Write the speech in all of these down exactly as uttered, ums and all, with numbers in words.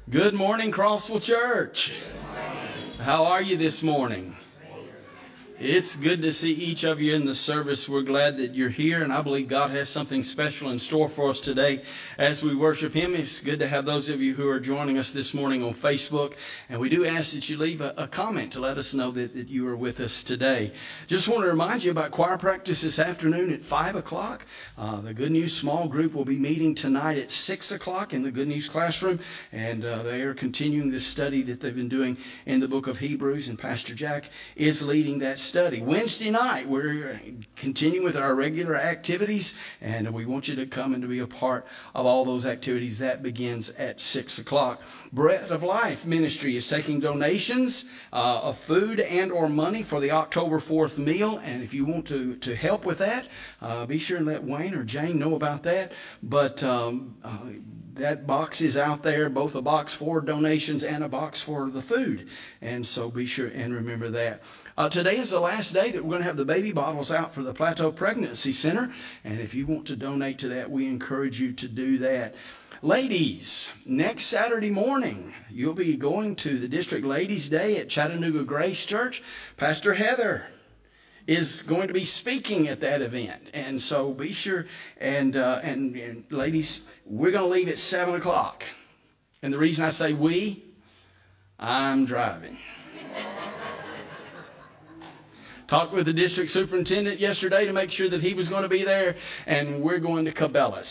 Good morning, Crossville Church. How are you this morning? It's good to see each of you in the service. We're glad that you're here, and I believe God has something special in store for us today as we worship Him. It's good to have those of you who are joining us this morning on Facebook, and we do ask that you leave a, a comment to let us know that, that you are with us today. Just want to remind you about choir practice this afternoon at five o'clock. Uh, the Good News small group will be meeting tonight at six o'clock in the Good News classroom, and uh, they are continuing this study that they've been doing in the book of Hebrews, and Pastor Jack is leading that study. Wednesday night, we're continuing with our regular activities, and we want you to come and to be a part of all those activities. That begins at six o'clock. Bread of Life Ministry is taking donations uh, of food and or money for the October fourth meal, and if you want to, to help with that, uh, be sure and let Wayne or Jane know about that. But um, uh, that box is out there, both a box for donations and a box for the food, and so be sure and remember that. Uh, today is the last day that we're going to have the baby bottles out for the Plateau Pregnancy Center. And if you want to donate to that, we encourage you to do that. Ladies, next Saturday morning, you'll be going to the District Ladies' Day at Chattanooga Grace Church. Pastor Heather is going to be speaking at that event. And so be sure, and, uh, and, and ladies, we're going to leave at seven o'clock. And the reason I say we, I'm driving. Talked with the district superintendent yesterday to make sure that he was going to be there, and we're going to Cabela's.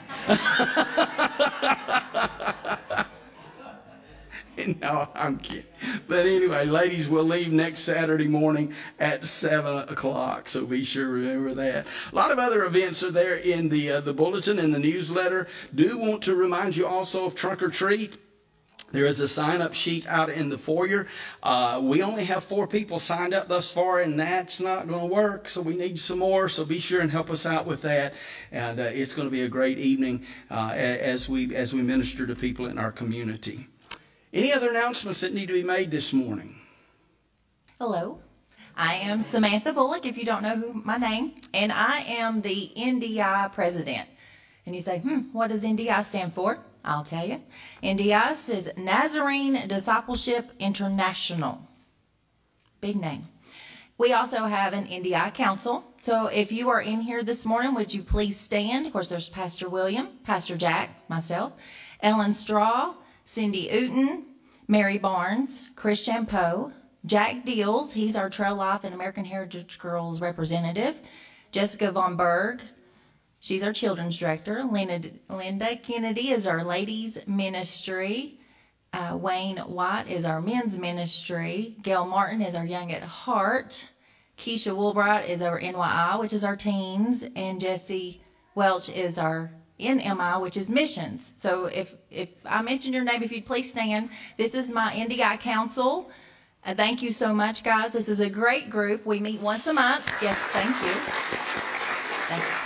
No, I'm kidding. But anyway, ladies, we'll leave next Saturday morning at seven o'clock, so be sure to remember that. A lot of other events are there in the, uh, the bulletin and the newsletter. Do want to remind you also of Trunk or Treat. There is a sign-up sheet out in the foyer. Uh, we only have four people signed up thus far, and that's not going to work, so we need some more. So be sure and help us out with that. And uh, it's going to be a great evening uh, as we as we minister to people in our community. Any other announcements that need to be made this morning? Hello. I am Samantha Bullock, if you don't know who my name, and I am the N D I president. And you say, hmm, what does N D I stand for? I'll tell you. N D I is Nazarene Discipleship International. Big name. We also have an N D I council. So if you are in here this morning, would you please stand? Of course, there's Pastor William, Pastor Jack, myself, Ellen Straw, Cindy Uten, Mary Barnes, Chris Champeau, Jack Deals, he's our Trail Life and American Heritage Girls representative, Jessica Von Berg, she's our children's director. Linda, Linda Kennedy is our ladies ministry. Uh, Wayne White is our men's ministry. Gail Martin is our young at heart. Keisha Woolbright is our N Y I, which is our teens. And Jesse Welch is our N M I, which is missions. So if, if I mention your name, if you'd please stand. This is my N D I council. Uh, thank you so much, guys. This is a great group. We meet once a month. Yes, thank you. Thank you.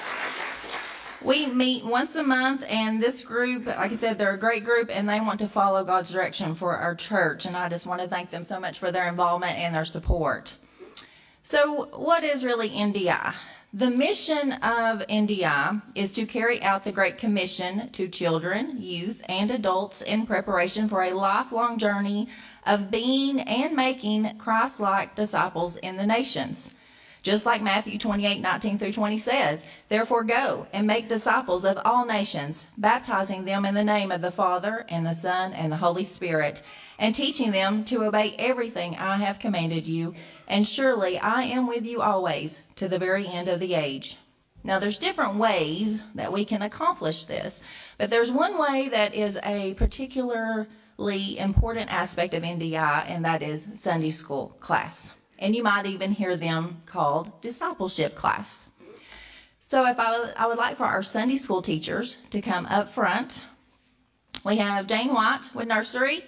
We meet once a month, and this group, like I said, they're a great group, and they want to follow God's direction for our church, and I just want to thank them so much for their involvement and their support. So what is really N D I? The mission of N D I is to carry out the Great Commission to children, youth, and adults in preparation for a lifelong journey of being and making Christ-like disciples in the nations. Just like Matthew twenty-eight, nineteen through twenty says, therefore go and make disciples of all nations, baptizing them in the name of the Father and the Son and the Holy Spirit, and teaching them to obey everything I have commanded you. And surely I am with you always to the very end of the age. Now there's different ways that we can accomplish this, but there's one way that is a particularly important aspect of N D I, and that is Sunday school class. And you might even hear them called discipleship class. So if I, I would like for our Sunday school teachers to come up front. We have Jane White with nursery.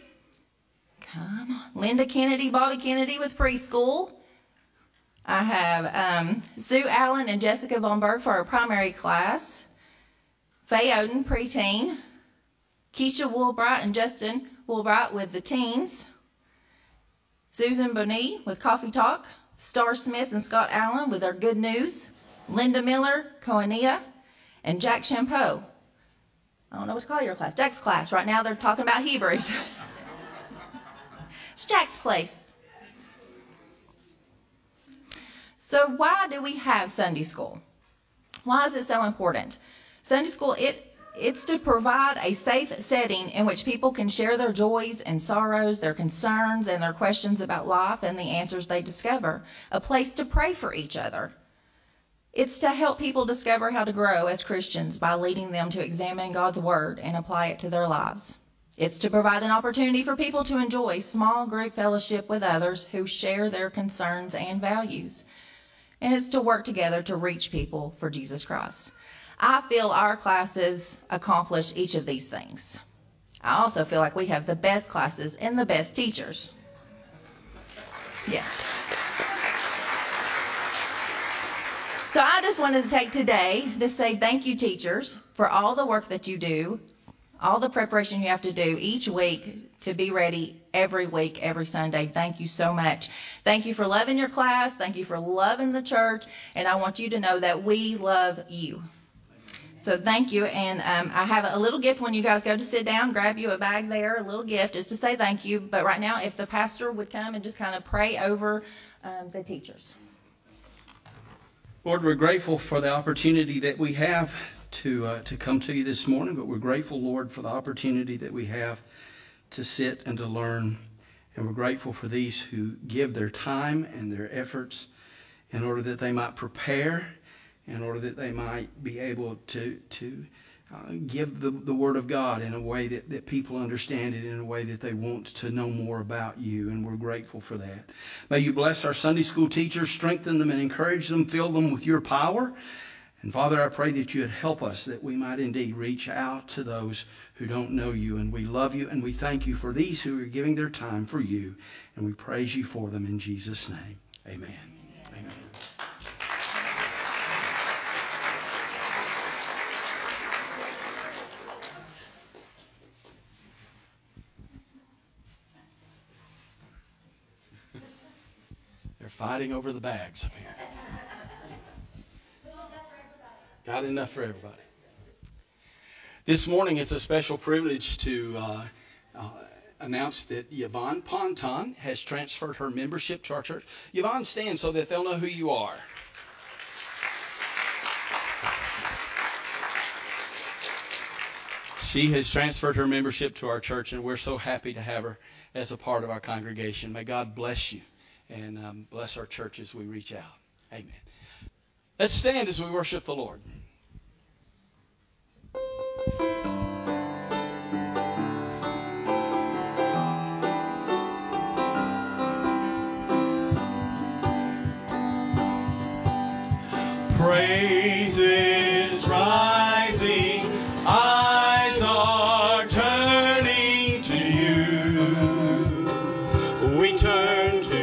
Come on. Linda Kennedy, Bobby Kennedy with preschool. I have um, Sue Allen and Jessica Von Berg for our primary class. Faye Oden, preteen. Keisha Woolbright and Justin Woolbright with the teens. Susan Bonnie with Coffee Talk, Star Smith and Scott Allen with our Good News, Linda Miller, Koinonia, and Jack Champeau I don't know what to call your class. Jack's class. Right now they're talking about Hebrews. It's Jack's place. So why do we have Sunday school? Why is it so important? Sunday school, it it's to provide a safe setting in which people can share their joys and sorrows, their concerns and their questions about life and the answers they discover. A place to pray for each other. It's to help people discover how to grow as Christians by leading them to examine God's Word and apply it to their lives. It's to provide an opportunity for people to enjoy small group fellowship with others who share their concerns and values. And it's to work together to reach people for Jesus Christ. I feel our classes accomplish each of these things. I also feel like we have the best classes and the best teachers. Yeah. So I just wanted to take today to say thank you, teachers, for all the work that you do, all the preparation you have to do each week to be ready every week, every Sunday. Thank you so much. Thank you for loving your class. Thank you for loving the church. And I want you to know that we love you. So thank you. And um, I have a little gift when you guys go to sit down. Grab you a bag there, a little gift just to say thank you. But right now, if the pastor would come and just kind of pray over um, the teachers. Lord, we're grateful for the opportunity that we have to uh, to come to you this morning, but we're grateful, Lord, for the opportunity that we have to sit and to learn. And we're grateful for these who give their time and their efforts in order that they might prepare, in order that they might be able to to uh, give the, the Word of God in a way that, that people understand it, in a way that they want to know more about you. And we're grateful for that. May you bless our Sunday school teachers, strengthen them and encourage them, fill them with your power. And Father, I pray that you would help us, that we might indeed reach out to those who don't know you. And we love you and we thank you for these who are giving their time for you. And we praise you for them in Jesus' name. Amen. Amen. They're fighting over the bags up here. Got enough for everybody. This morning it's a special privilege to uh, uh, announce that Yvonne Ponton has transferred her membership to our church. Yvonne, stand so that they'll know who you are. She has transferred her membership to our church, and we're so happy to have her as a part of our congregation. May God bless you and um, bless our church as we reach out. Amen. Let's stand as we worship the Lord. Praises rising, eyes are turning to you. We turn to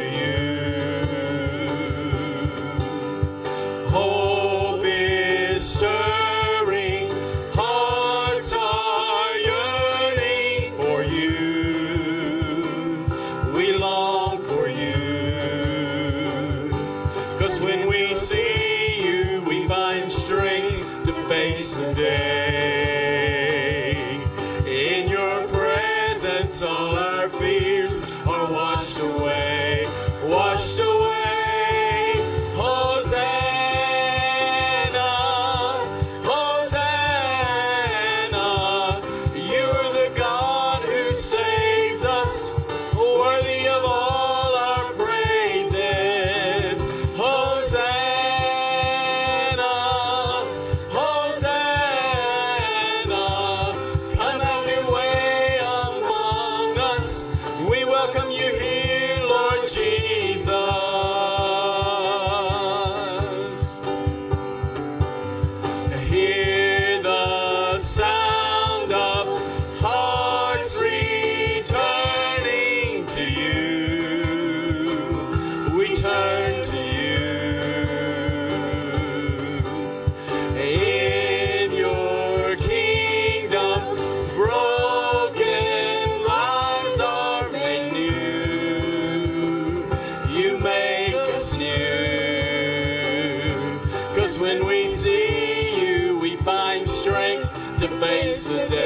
you. Hope is stirring, hearts are yearning for you. We long for you. 'Cause when we see find strength to face the day. In your presence all our fears are washed away, washed away. Hosanna, Hosanna. You are the God who saves us, worthy of all our praises. Hosanna. When we see you, we find strength to face the day.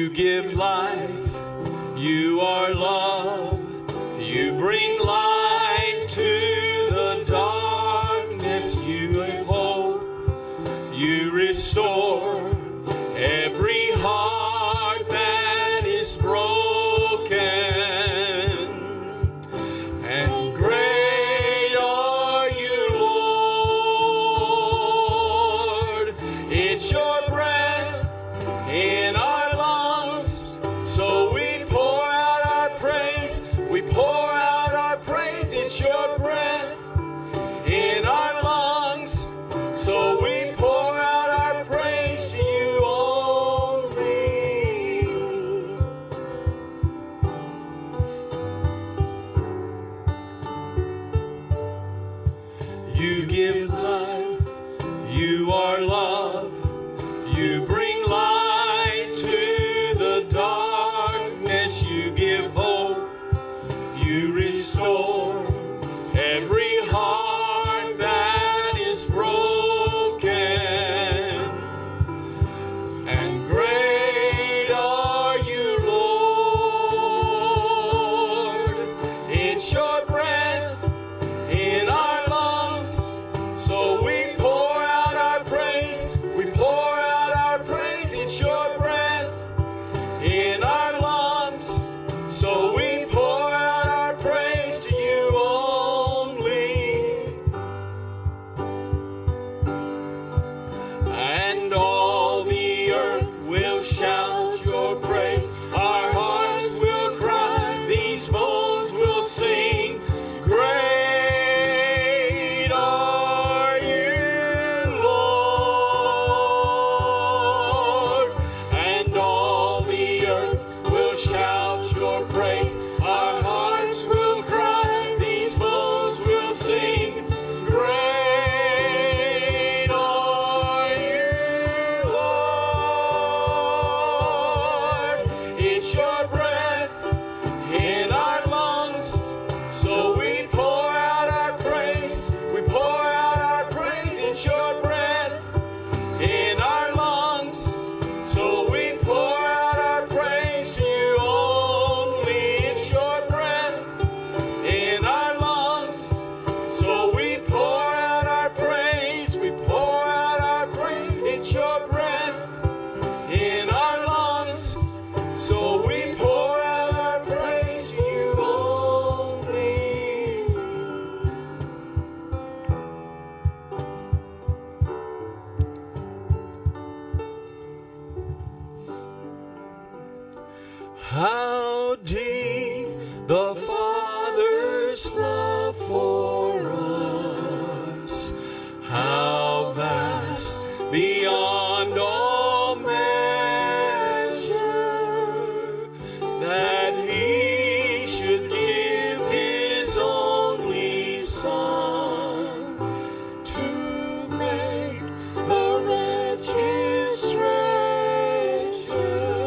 You give life. You are love. You bring light to the darkness. You give hope. You restore every heart that is broken. And great are you, Lord. It's your breath in our lungs, so we pour out our praise. We pour out our praise. It's your breath in our lungs, so we pour out our praise to you only. You give life. You are love. You bring light to the darkness. You give hope. You restore every heart that is broken. And great are you, Lord. It's your breath in our lungs, so we pour out our praise. We pour out our praise. It's your breath in our lungs, so we pour out our praise to you only. And all the earth will shout your praise. Our hearts will cry. These bones will sing. Great are you, Lord. And all the earth will shout your praise. Our hearts will cry. These bones will sing. Great are you, Lord. It's your breath in our lungs, so we pour out our praise. We pour out our praise. It's your breath in our lungs, so we pour out our praise to you only. It's your breath in our lungs, so we pour out our praise. We pour out our praise. It's your breath in our lungs, so we pour out our praise to you only. How deep the Father's love for us, how vast beyond all measure, that He should give His only Son to make the wretched treasure.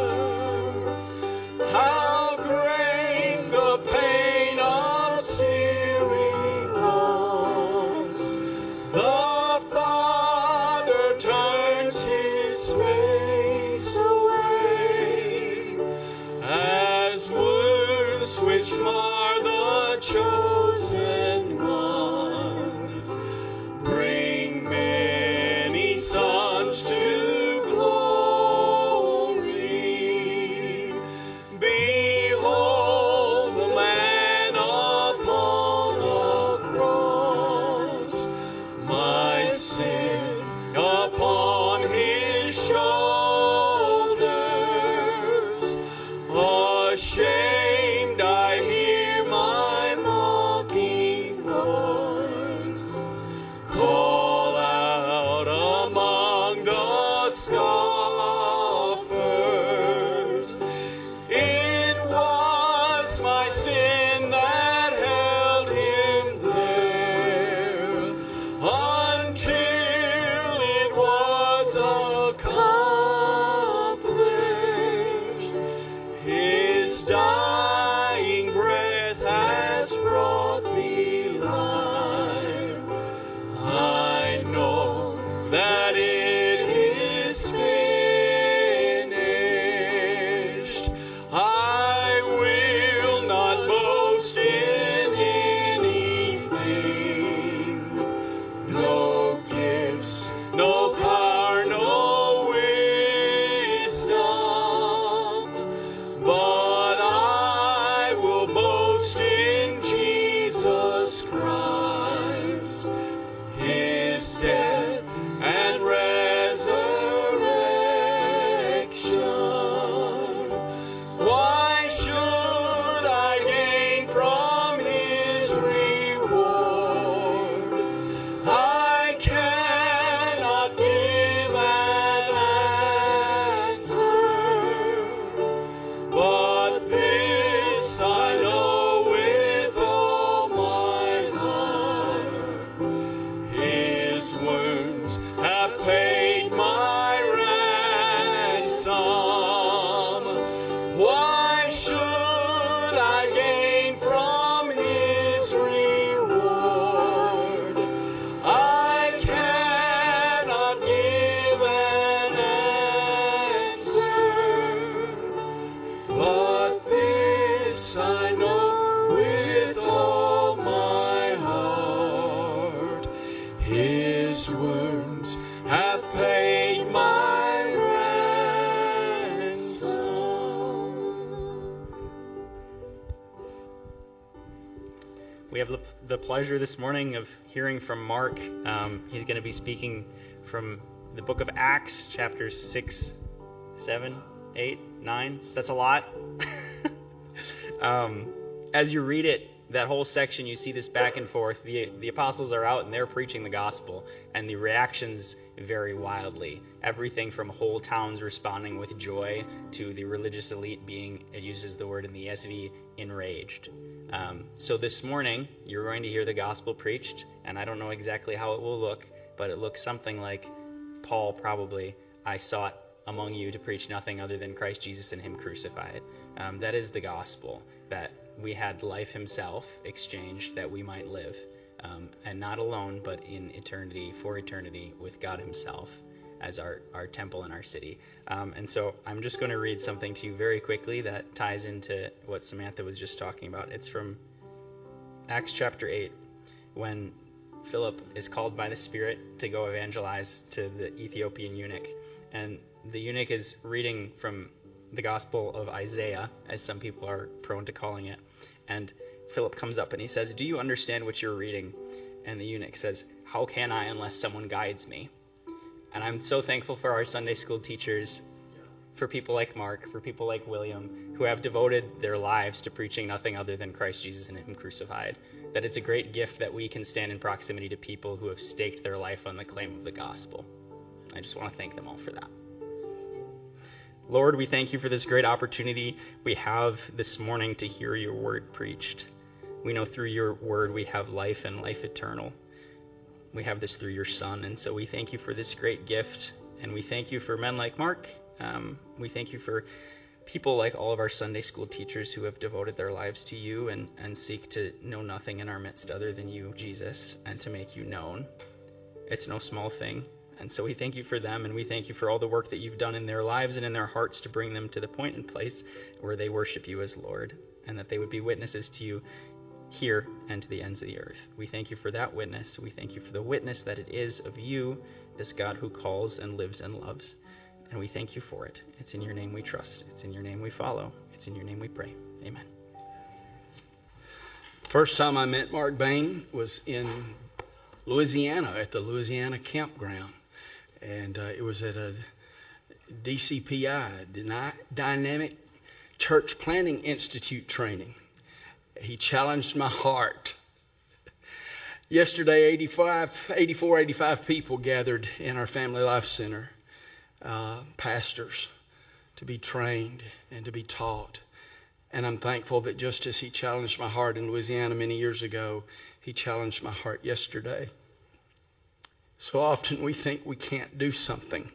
How great the pain of searing loss. The Father turns His face away, as wounds which mar the chosen one bring many sons to glory. Behold the man upon a cross, my sin upon His shoulders. Ashamed I hear my mother we have the, the pleasure this morning of hearing from Mark. Um, he's going to be speaking from the book of Acts, chapters six, seven, eight, nine. That's a lot. um, as you read it, that whole section, you see this back and forth. The, the apostles are out and they're preaching the gospel, and the reactions vary wildly. Everything from whole towns responding with joy to the religious elite being, it uses the word in the E S V, enraged. Um, so this morning, you're going to hear the gospel preached, and I don't know exactly how it will look, but it looks something like Paul probably, I sought among you to preach nothing other than Christ Jesus and him crucified. Um, that is the gospel, that we had life himself exchanged that we might live, um, and not alone, but in eternity, for eternity, with God himself as our, our temple and our city. Um, and so I'm just going to read something to you very quickly that ties into what Samantha was just talking about. It's from Acts chapter eight, when Philip is called by the Spirit to go evangelize to the Ethiopian eunuch. And the eunuch is reading from the Gospel of Isaiah, as some people are prone to calling it. And Philip comes up and he says, "Do you understand what you're reading?" And the eunuch says, "How can I unless someone guides me?" And I'm so thankful for our Sunday school teachers, for people like Mark, for people like William, who have devoted their lives to preaching nothing other than Christ Jesus and him crucified. That it's a great gift that we can stand in proximity to people who have staked their life on the claim of the gospel. I just want to thank them all for that. Lord, we thank you for this great opportunity we have this morning to hear your word preached. We know through your word we have life and life eternal. We have this through your Son, and so we thank you for this great gift, and we thank you for men like Mark. Um, we thank you for people like all of our Sunday school teachers who have devoted their lives to you and, and seek to know nothing in our midst other than you, Jesus, and to make you known. It's no small thing. And so we thank you for them, and we thank you for all the work that you've done in their lives and in their hearts to bring them to the point and place where they worship you as Lord, and that they would be witnesses to you here and to the ends of the earth. We thank you for that witness. We thank you for the witness that it is of you, this God who calls and lives and loves. And we thank you for it. It's in your name we trust. It's in your name we follow. It's in your name we pray. Amen. First time I met Mark Bain was in Louisiana at the Louisiana campground. And uh, it was at a D C P I, Dynamic Church Planning Institute training. He challenged my heart. Yesterday, eighty-five, eighty-four, eighty-five people gathered in our Family Life Center, uh, pastors, to be trained and to be taught. And I'm thankful that just as he challenged my heart in Louisiana many years ago, he challenged my heart yesterday. So often we think we can't do something,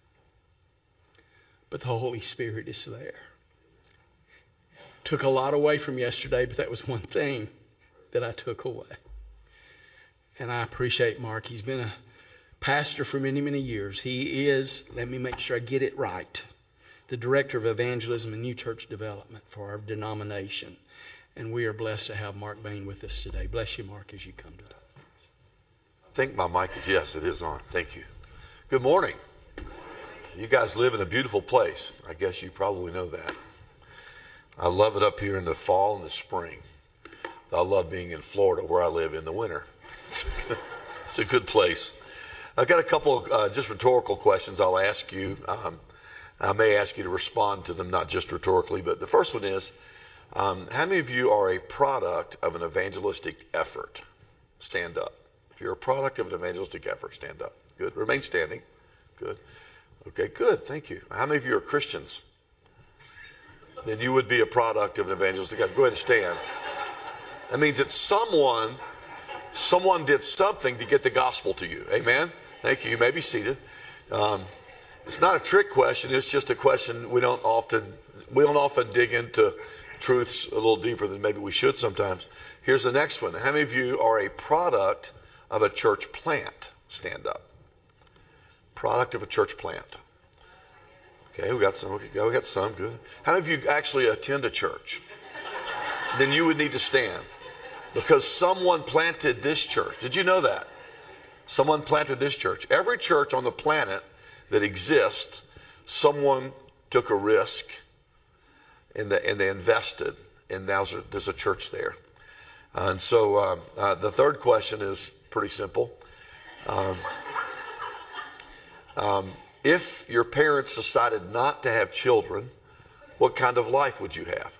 but the Holy Spirit is there. Took a lot away from yesterday, but that was one thing that I took away. And I appreciate Mark. He's been a pastor for many, many years. He is, let me make sure I get it right, the Director of Evangelism and New Church Development for our denomination. And we are blessed to have Mark Bain with us today. Bless you, Mark, as you come today. I think my mic is, yes, it is on. Thank you. Good morning. You guys live in a beautiful place. I guess you probably know that. I love it up here in the fall and the spring. I love being in Florida where I live in the winter. It's a good place. I've got a couple of uh, just rhetorical questions I'll ask you. Um, I may ask you to respond to them, not just rhetorically, but the first one is, um, how many of you are a product of an evangelistic effort? Stand up. If you're a product of an evangelistic effort, stand up. Good. Remain standing. Good. Okay, good. Thank you. How many of you are Christians? Then you would be a product of an evangelistic effort. Go ahead and stand. That means that someone, someone did something to get the gospel to you. Amen? Thank you. You may be seated. Um, it's not a trick question. It's just a question we don't often, we don't often dig into truths a little deeper than maybe we should sometimes. Here's the next one. How many of you are a product of a church plant? Stand up. Product of a church plant. Okay, we got some. Okay, we got some. Good. How many of you actually attend a church? Then you would need to stand, because someone planted this church. Did you know that? Someone planted this church. Every church on the planet that exists, someone took a risk and, the, and they invested, and now there's a, there's a church there. And so uh, uh, the third question is pretty simple. Um, um, if your parents decided not to have children, what kind of life would you have?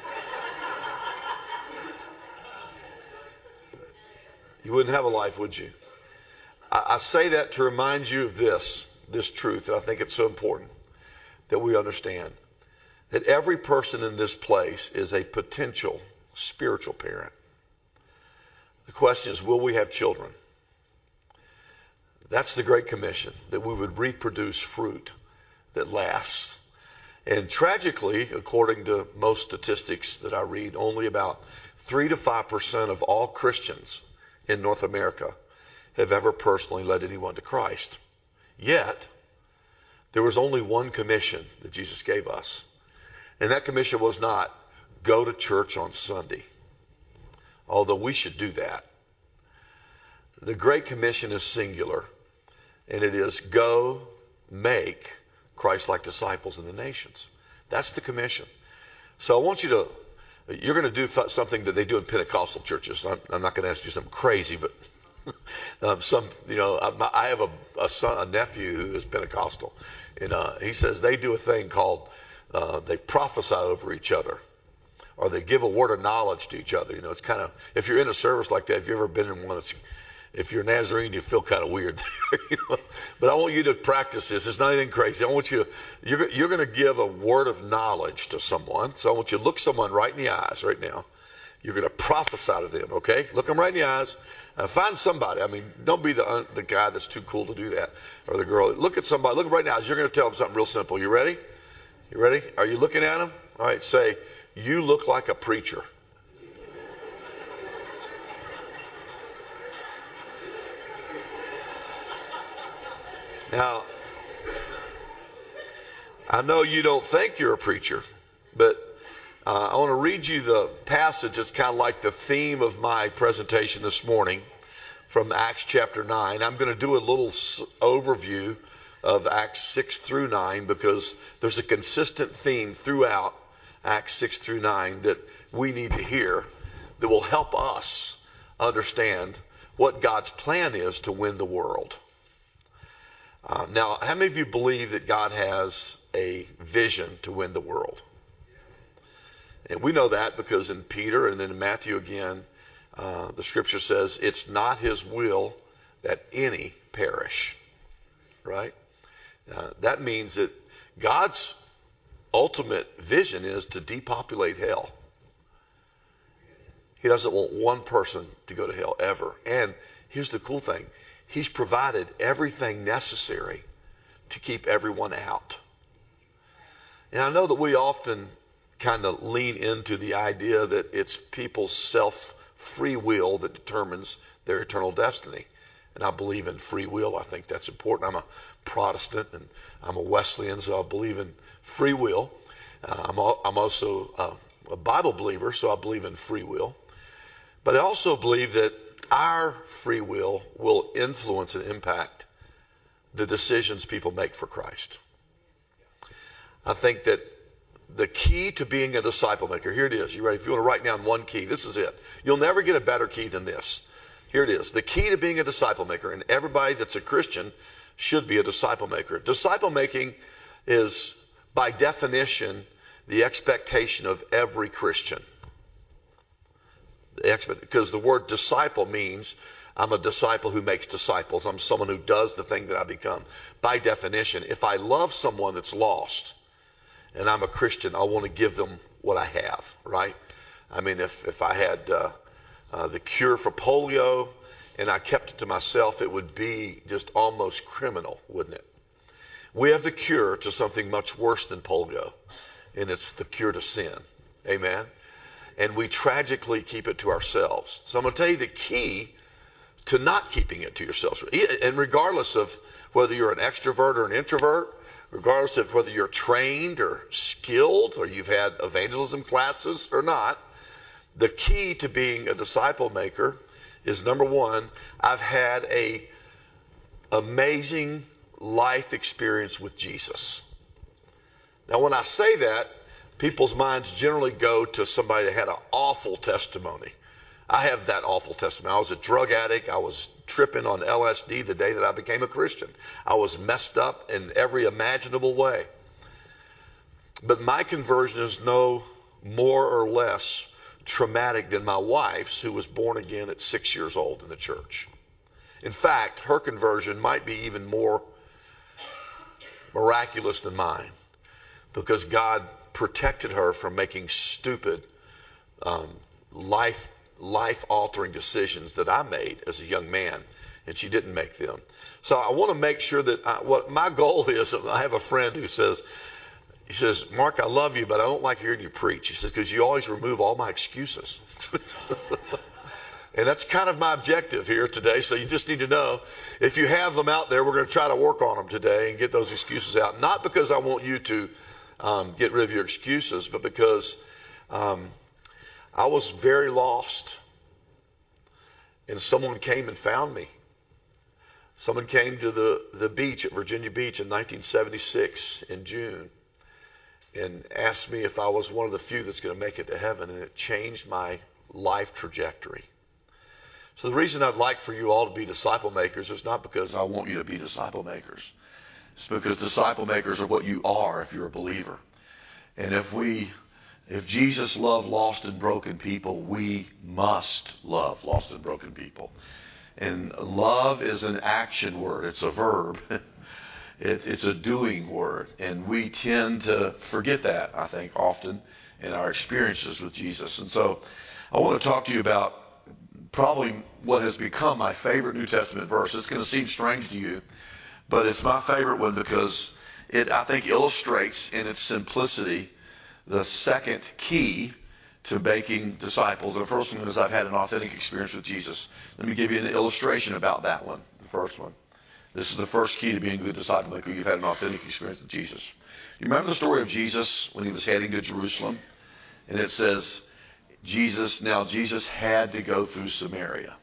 You wouldn't have a life, would you? I, I say that to remind you of this, this truth, and I think it's so important that we understand that every person in this place is a potential spiritual parent. The question is, will we have children? That's the Great Commission, that we would reproduce fruit that lasts. And tragically, according to most statistics that I read, only about three to five percent of all Christians in North America have ever personally led anyone to Christ. Yet, there was only one commission that Jesus gave us. And that commission was not, go to church on Sunday. Although we should do that. The Great Commission is singular. And it is, go make Christ-like disciples in the nations. That's the commission. So I want you to, you're going to do something that they do in Pentecostal churches. I'm, I'm not going to ask you something crazy, but um, some, you know, I, I have a, a son, a nephew who is Pentecostal. And uh, he says they do a thing called, uh, they prophesy over each other. Or they give a word of knowledge to each other. You know, it's kind of, if you're in a service like that, if you've ever been in one, it's, if you're a Nazarene, you feel kind of weird. You know? But I want you to practice this. It's not anything crazy. I want you to, you're, you're going to give a word of knowledge to someone. So I want you to look someone right in the eyes right now. You're going to prophesy to them, okay? Look them right in the eyes. Uh, find somebody. I mean, don't be the uh, the guy that's too cool to do that, or the girl. Look at somebody. Look them right in the eyes. You're going to tell them something real simple. You ready? You ready? Are you looking at them? All right, say, you look like a preacher. Now, I know you don't think you're a preacher, but uh, I want to read you the passage that's kind of like the theme of my presentation this morning from Acts chapter nine. I'm going to do a little s- overview of Acts six through nine because there's a consistent theme throughout Acts six through nine that we need to hear that will help us understand what God's plan is to win the world. Uh, now, how many of you believe that God has a vision to win the world? And we know that because in Peter and then in Matthew again, uh, the scripture says it's not his will that any perish. Right? Uh, that means that God's ultimate vision is to depopulate hell. He doesn't want one person to go to hell ever. And here's the cool thing. He's provided everything necessary to keep everyone out. And I know that we often kind of lean into the idea that it's people's self-free will that determines their eternal destiny. And I believe in free will. I think that's important. I'm a Protestant and I'm a Wesleyan, so I believe in free will. Uh, I'm, al- I'm also uh, a Bible believer, so I believe in free will. But I also believe that our free will will influence and impact the decisions people make for Christ. I think that the key to being a disciple maker, here it is. You ready? If you want to write down one key, this is it. You'll never get a better key than this. Here it is. The key to being a disciple maker, and everybody that's a Christian should be a disciple maker. Disciple making is, by definition, the expectation of every Christian. Because the word disciple means I'm a disciple who makes disciples. I'm someone who does the thing that I become. By definition, if I love someone that's lost and I'm a Christian, I want to give them what I have, right? I mean, if, if I had uh, uh, the cure for polio and I kept it to myself, it would be just almost criminal, wouldn't it? We have the cure to something much worse than polio, and it's the cure to sin. Amen? And we tragically keep it to ourselves. So I'm going to tell you the key to not keeping it to yourselves. And regardless of whether you're an extrovert or an introvert, regardless of whether you're trained or skilled or you've had evangelism classes or not, the key to being a disciple maker is, number one, I've had a amazing life experience with Jesus. Now, when I say that, people's minds generally go to somebody that had an awful testimony. I have that awful testimony. I was a drug addict. I was tripping on L S D the day that I became a Christian. I was messed up in every imaginable way. But my conversion is no more or less traumatic than my wife's, who was born again at six years old in the church. In fact, her conversion might be even more miraculous than mine, because God protected her from making stupid, um, life life-altering decisions that I made as a young man, and she didn't make them. So I want to make sure that I, what my goal is. I have a friend who says, he says, Mark, I love you, but I don't like hearing you preach. He says, because you always remove all my excuses. And that's kind of my objective here today. So you just need to know, if you have them out there, we're going to try to work on them today and get those excuses out. Not because I want you to um, get rid of your excuses, but because um, I was very lost. And someone came and found me. Someone came to the, the beach at Virginia Beach in nineteen seventy-six in June and asked me if I was one of the few that's going to make it to heaven. And it changed my life trajectory. So the reason I'd like for you all to be disciple makers is not because I want you to be disciple makers. It's because disciple makers are what you are if you're a believer. And if we, if Jesus loved lost and broken people, we must love lost and broken people. And love is an action word. It's a verb. It, it's a doing word. And we tend to forget that, I think, often in our experiences with Jesus. And so I want to talk to you about probably what has become my favorite New Testament verse. It's going to seem strange to you, but it's my favorite one because it, I think, illustrates in its simplicity the second key to making disciples. The first one is I've had an authentic experience with Jesus. Let me give you an illustration about that one, the first one. This is the first key to being a good disciple maker. You've had an authentic experience with Jesus. You remember the story of Jesus when he was heading to Jerusalem? And it says, Jesus, now Jesus had to go through Samaria.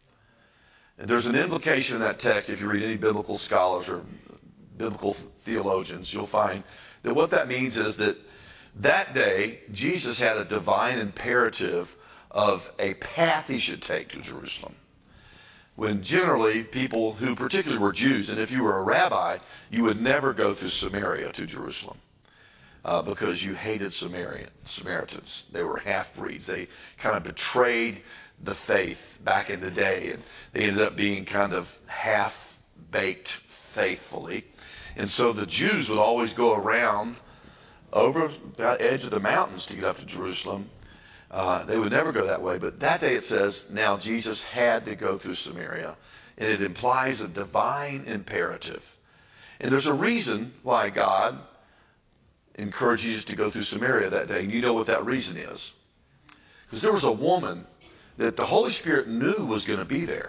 And there's an implication in that text, if you read any biblical scholars or biblical theologians, you'll find that what that means is that that day, Jesus had a divine imperative of a path he should take to Jerusalem. When generally people who particularly were Jews, and if you were a rabbi, you would never go through Samaria to Jerusalem. Uh, because you hated Samaritan, Samaritans. They were half-breeds. They kind of betrayed the faith back in the day, and they ended up being kind of half-baked faithfully. And so the Jews would always go around over the edge of the mountains to get up to Jerusalem. Uh, they would never go that way. But that day it says, now Jesus had to go through Samaria. And it implies a divine imperative. And there's a reason why God encouraged Jesus to go through Samaria that day. And you know what that reason is. Because there was a woman that the Holy Spirit knew was going to be there.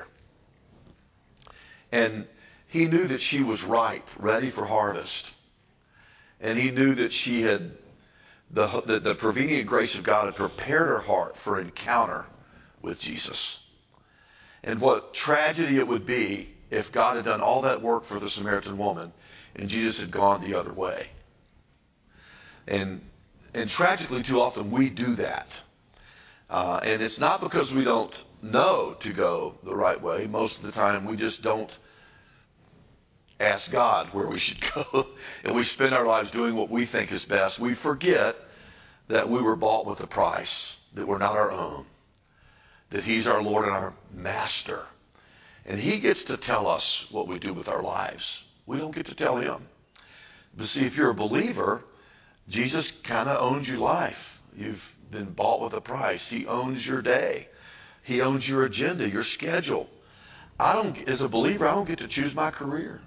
And he knew that she was ripe, ready for harvest. And he knew that she had, the, the, the prevenient grace of God had prepared her heart for encounter with Jesus. And what tragedy it would be if God had done all that work for the Samaritan woman and Jesus had gone the other way. And and tragically, too often, we do that. Uh, and it's not because we don't know to go the right way. Most of the time, we just don't ask God where we should go. And we spend our lives doing what we think is best. We forget that we were bought with a price, that we're not our own, that he's our Lord and our master. And he gets to tell us what we do with our lives. We don't get to tell him. But see, if you're a believer, Jesus kind of owns your life. You've been bought with a price. He owns your day. He owns your agenda, your schedule. I don't, as a believer, I don't get to choose my career.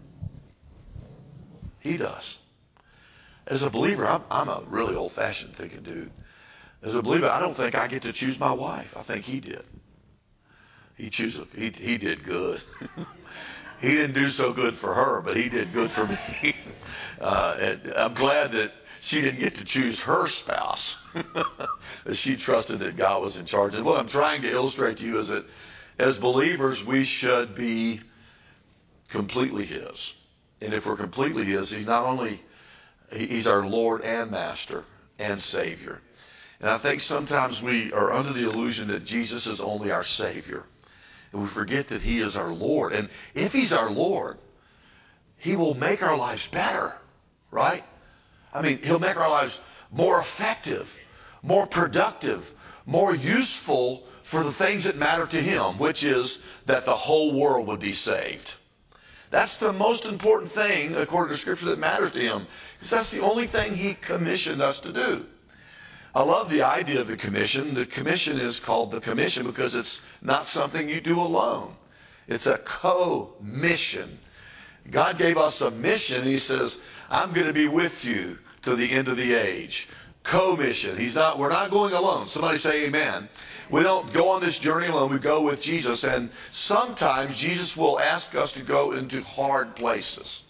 He does. As a believer, I'm, I'm a really old-fashioned thinking dude. As a believer, I don't think I get to choose my wife. I think he did. He choose. He he did good. He didn't do so good for her, but he did good for me. Uh, and I'm glad that she didn't get to choose her spouse. She trusted that God was in charge. And what I'm trying to illustrate to you is that as believers, we should be completely his. And if we're completely his, he's not only, he's our Lord and Master and Savior. And I think sometimes we are under the illusion that Jesus is only our Savior. And we forget that He is our Lord. And if He's our Lord, He will make our lives better, right? I mean, He'll make our lives more effective, more productive, more useful for the things that matter to Him, which is that the whole world would be saved. That's the most important thing, according to Scripture, that matters to Him. Because that's the only thing He commissioned us to do. I love the idea of the commission. The commission is called the commission because it's not something you do alone. It's a co-mission. God gave us a mission. He says, I'm going to be with you to the end of the age. Co-mission. He's not, we're not going alone. Somebody say amen. We don't go on this journey alone. We go with Jesus. And sometimes Jesus will ask us to go into hard places.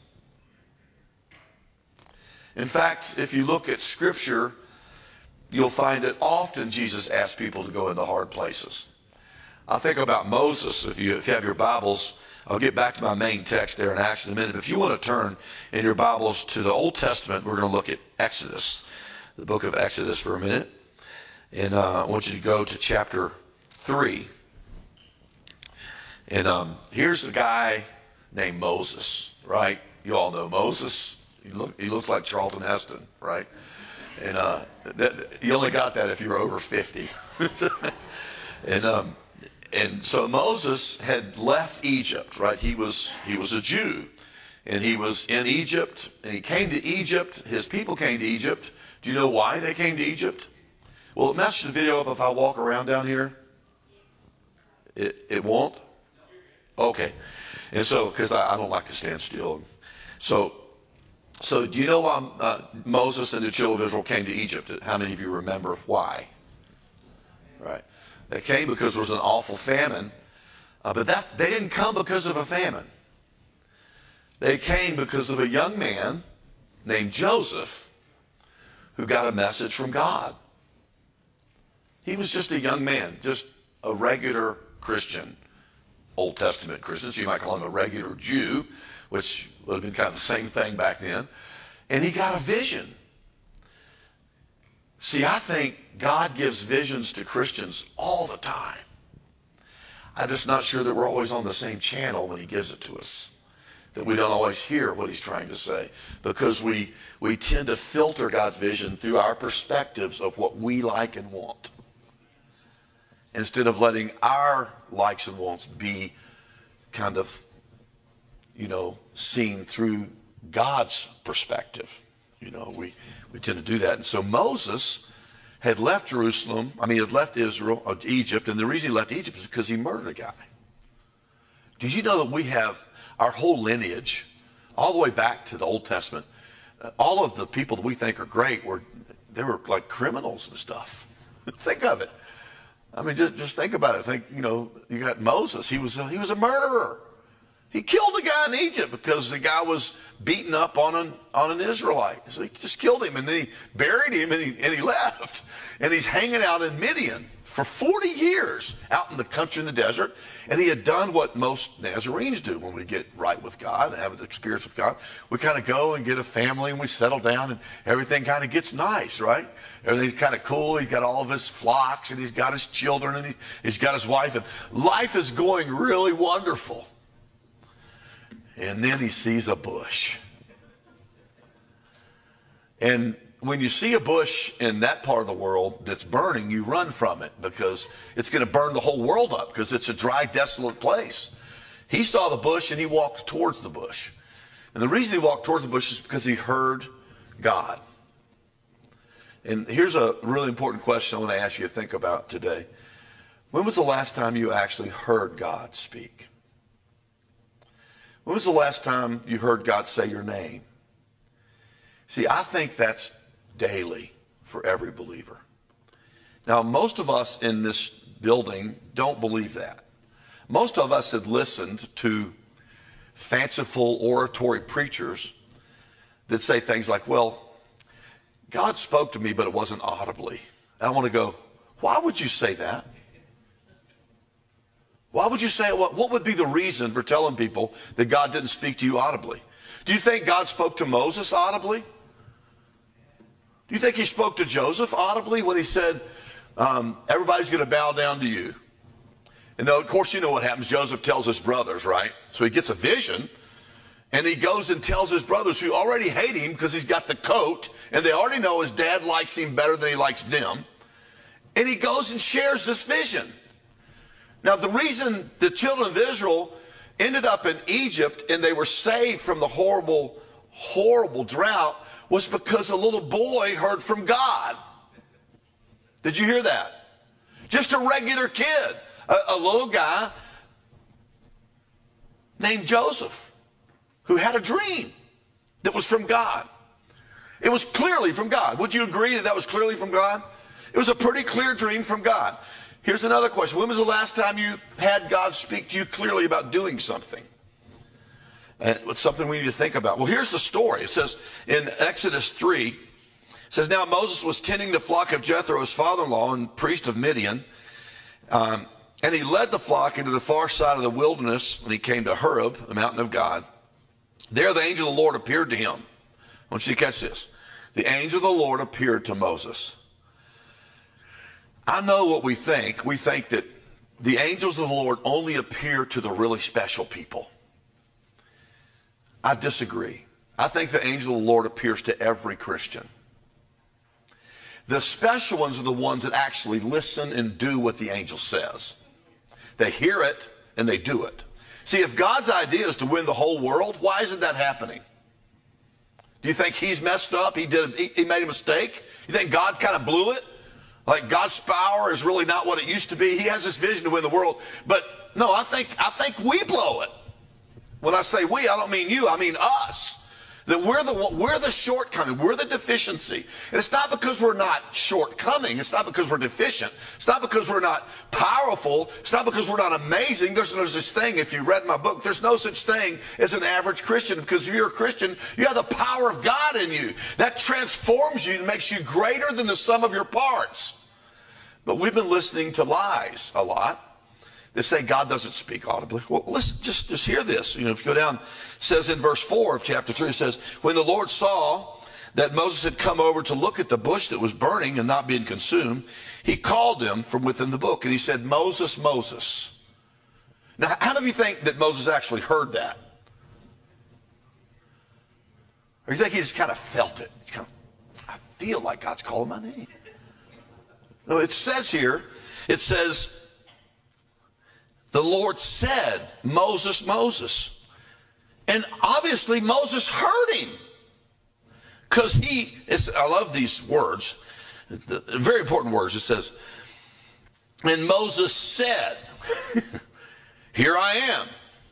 In fact, if you look at Scripture, you'll find that often Jesus asks people to go into hard places. I think about Moses. If you, if you have your Bibles, I'll get back to my main text there in Acts in a minute. If you want to turn in your Bibles to the Old Testament, we're going to look at Exodus, the book of Exodus for a minute. And uh, I want you to go to chapter three. And um, here's a guy named Moses, right? You all know Moses. He, look, he looks like Charlton Heston, right? And uh, that, you only got that if you were over fifty. and um, and so Moses had left Egypt, right? He was he was a Jew, and he was in Egypt, and he came to Egypt. His people came to Egypt. Do you know why they came to Egypt? Will it mess the video up if I walk around down here? It it won't? Okay. And so, because I, I don't like to stand still. So. So do you know why uh, Moses and the children of Israel came to Egypt? How many of you remember why? Right. They came because there was an awful famine. Uh, but that they didn't come because of a famine. They came because of a young man named Joseph who got a message from God. He was just a young man, just a regular Christian, Old Testament Christian. So you might call him a regular Jew, which would have been kind of the same thing back then. And he got a vision. See, I think God gives visions to Christians all the time. I'm just not sure that we're always on the same channel when He gives it to us, that we don't always hear what He's trying to say, because we, we tend to filter God's vision through our perspectives of what we like and want, instead of letting our likes and wants be kind of, you know, seen through God's perspective. You know, we, we tend to do that. And so Moses had left Jerusalem, I mean, he had left Israel, uh, Egypt, and the reason he left Egypt is because he murdered a guy. Did you know that we have our whole lineage, all the way back to the Old Testament, uh, all of the people that we think are great were, they were like criminals and stuff. Think of it. I mean, just, just think about it. Think, you know, you got Moses. He was a, he was a murderer. He killed a guy in Egypt because the guy was beaten up on an on an Israelite. So he just killed him, and then he buried him, and he, and he left. And he's hanging out in Midian for forty years, out in the country in the desert. And he had done what most Nazarenes do when we get right with God and have an experience with God. We kind of go and get a family, and we settle down, and everything kind of gets nice, right? Everything's kind of cool. He's got all of his flocks, and he's got his children, and he, he's got his wife, and life is going really wonderful. And then he sees a bush. And when you see a bush in that part of the world that's burning, you run from it because it's going to burn the whole world up because it's a dry, desolate place. He saw the bush and he walked towards the bush. And the reason he walked towards the bush is because he heard God. And here's a really important question I want to ask you to think about today. When was the last time you actually heard God speak? When was the last time you heard God say your name? See, I think that's daily for every believer. Now, most of us in this building don't believe that. Most of us have listened to fanciful oratory preachers that say things like, well, God spoke to me, but it wasn't audibly. And I want to go, why would you say that? Why would you say, what, what would be the reason for telling people that God didn't speak to you audibly? Do you think God spoke to Moses audibly? Do you think he spoke to Joseph audibly when he said, um, everybody's going to bow down to you? And though, of course, you know what happens. Joseph tells his brothers, right? So he gets a vision, and he goes and tells his brothers who already hate him because he's got the coat, and they already know his dad likes him better than he likes them. And he goes and shares this vision. Now, the reason the children of Israel ended up in Egypt and they were saved from the horrible, horrible drought was because a little boy heard from God. Did you hear that? Just a regular kid, a, a little guy named Joseph who had a dream that was from God. It was clearly from God. Would you agree that that was clearly from God? It was a pretty clear dream from God. Here's another question. When was the last time you had God speak to you clearly about doing something? Uh, it's something we need to think about. Well, here's the story. It says in Exodus three, it says, now Moses was tending the flock of Jethro, his father-in-law and priest of Midian. Um, and he led the flock into the far side of the wilderness when he came to Horeb, the mountain of God. There the angel of the Lord appeared to him. I want you to catch this. The angel of the Lord appeared to Moses. I know what we think. We think that the angels of the Lord only appear to the really special people. I disagree. I think the angel of the Lord appears to every Christian. The special ones are the ones that actually listen and do what the angel says. They hear it and they do it. See, if God's idea is to win the whole world, why isn't that happening? Do you think he's messed up? He did. He, he made a mistake? You think God kind of blew it? Like God's power is really not what it used to be. He has this vision to win the world. But no, I think I think we blow it. When I say we, I don't mean you. I mean us. That we're the we're the shortcoming. We're the deficiency. And it's not because we're not shortcoming. It's not because we're deficient. It's not because we're not powerful. It's not because we're not amazing. There's no such thing. If you read my book, there's no such thing as an average Christian. Because if you're a Christian, you have the power of God in you. That transforms you and makes you greater than the sum of your parts. But we've been listening to lies a lot. They say God doesn't speak audibly. Well, listen, just, just hear this. You know, if you go down, it says in verse four of chapter three, it says, when the Lord saw that Moses had come over to look at the bush that was burning and not being consumed, he called him from within the book. And he said, Moses, Moses. Now, how many of you think that Moses actually heard that? Or you think he just kind of felt it? He's kind of, I feel like God's calling my name. No, it says here, it says, the Lord said, Moses, Moses. And obviously Moses heard him. Because he, it's, I love these words, the, the very important words. It says, and Moses said, here I am.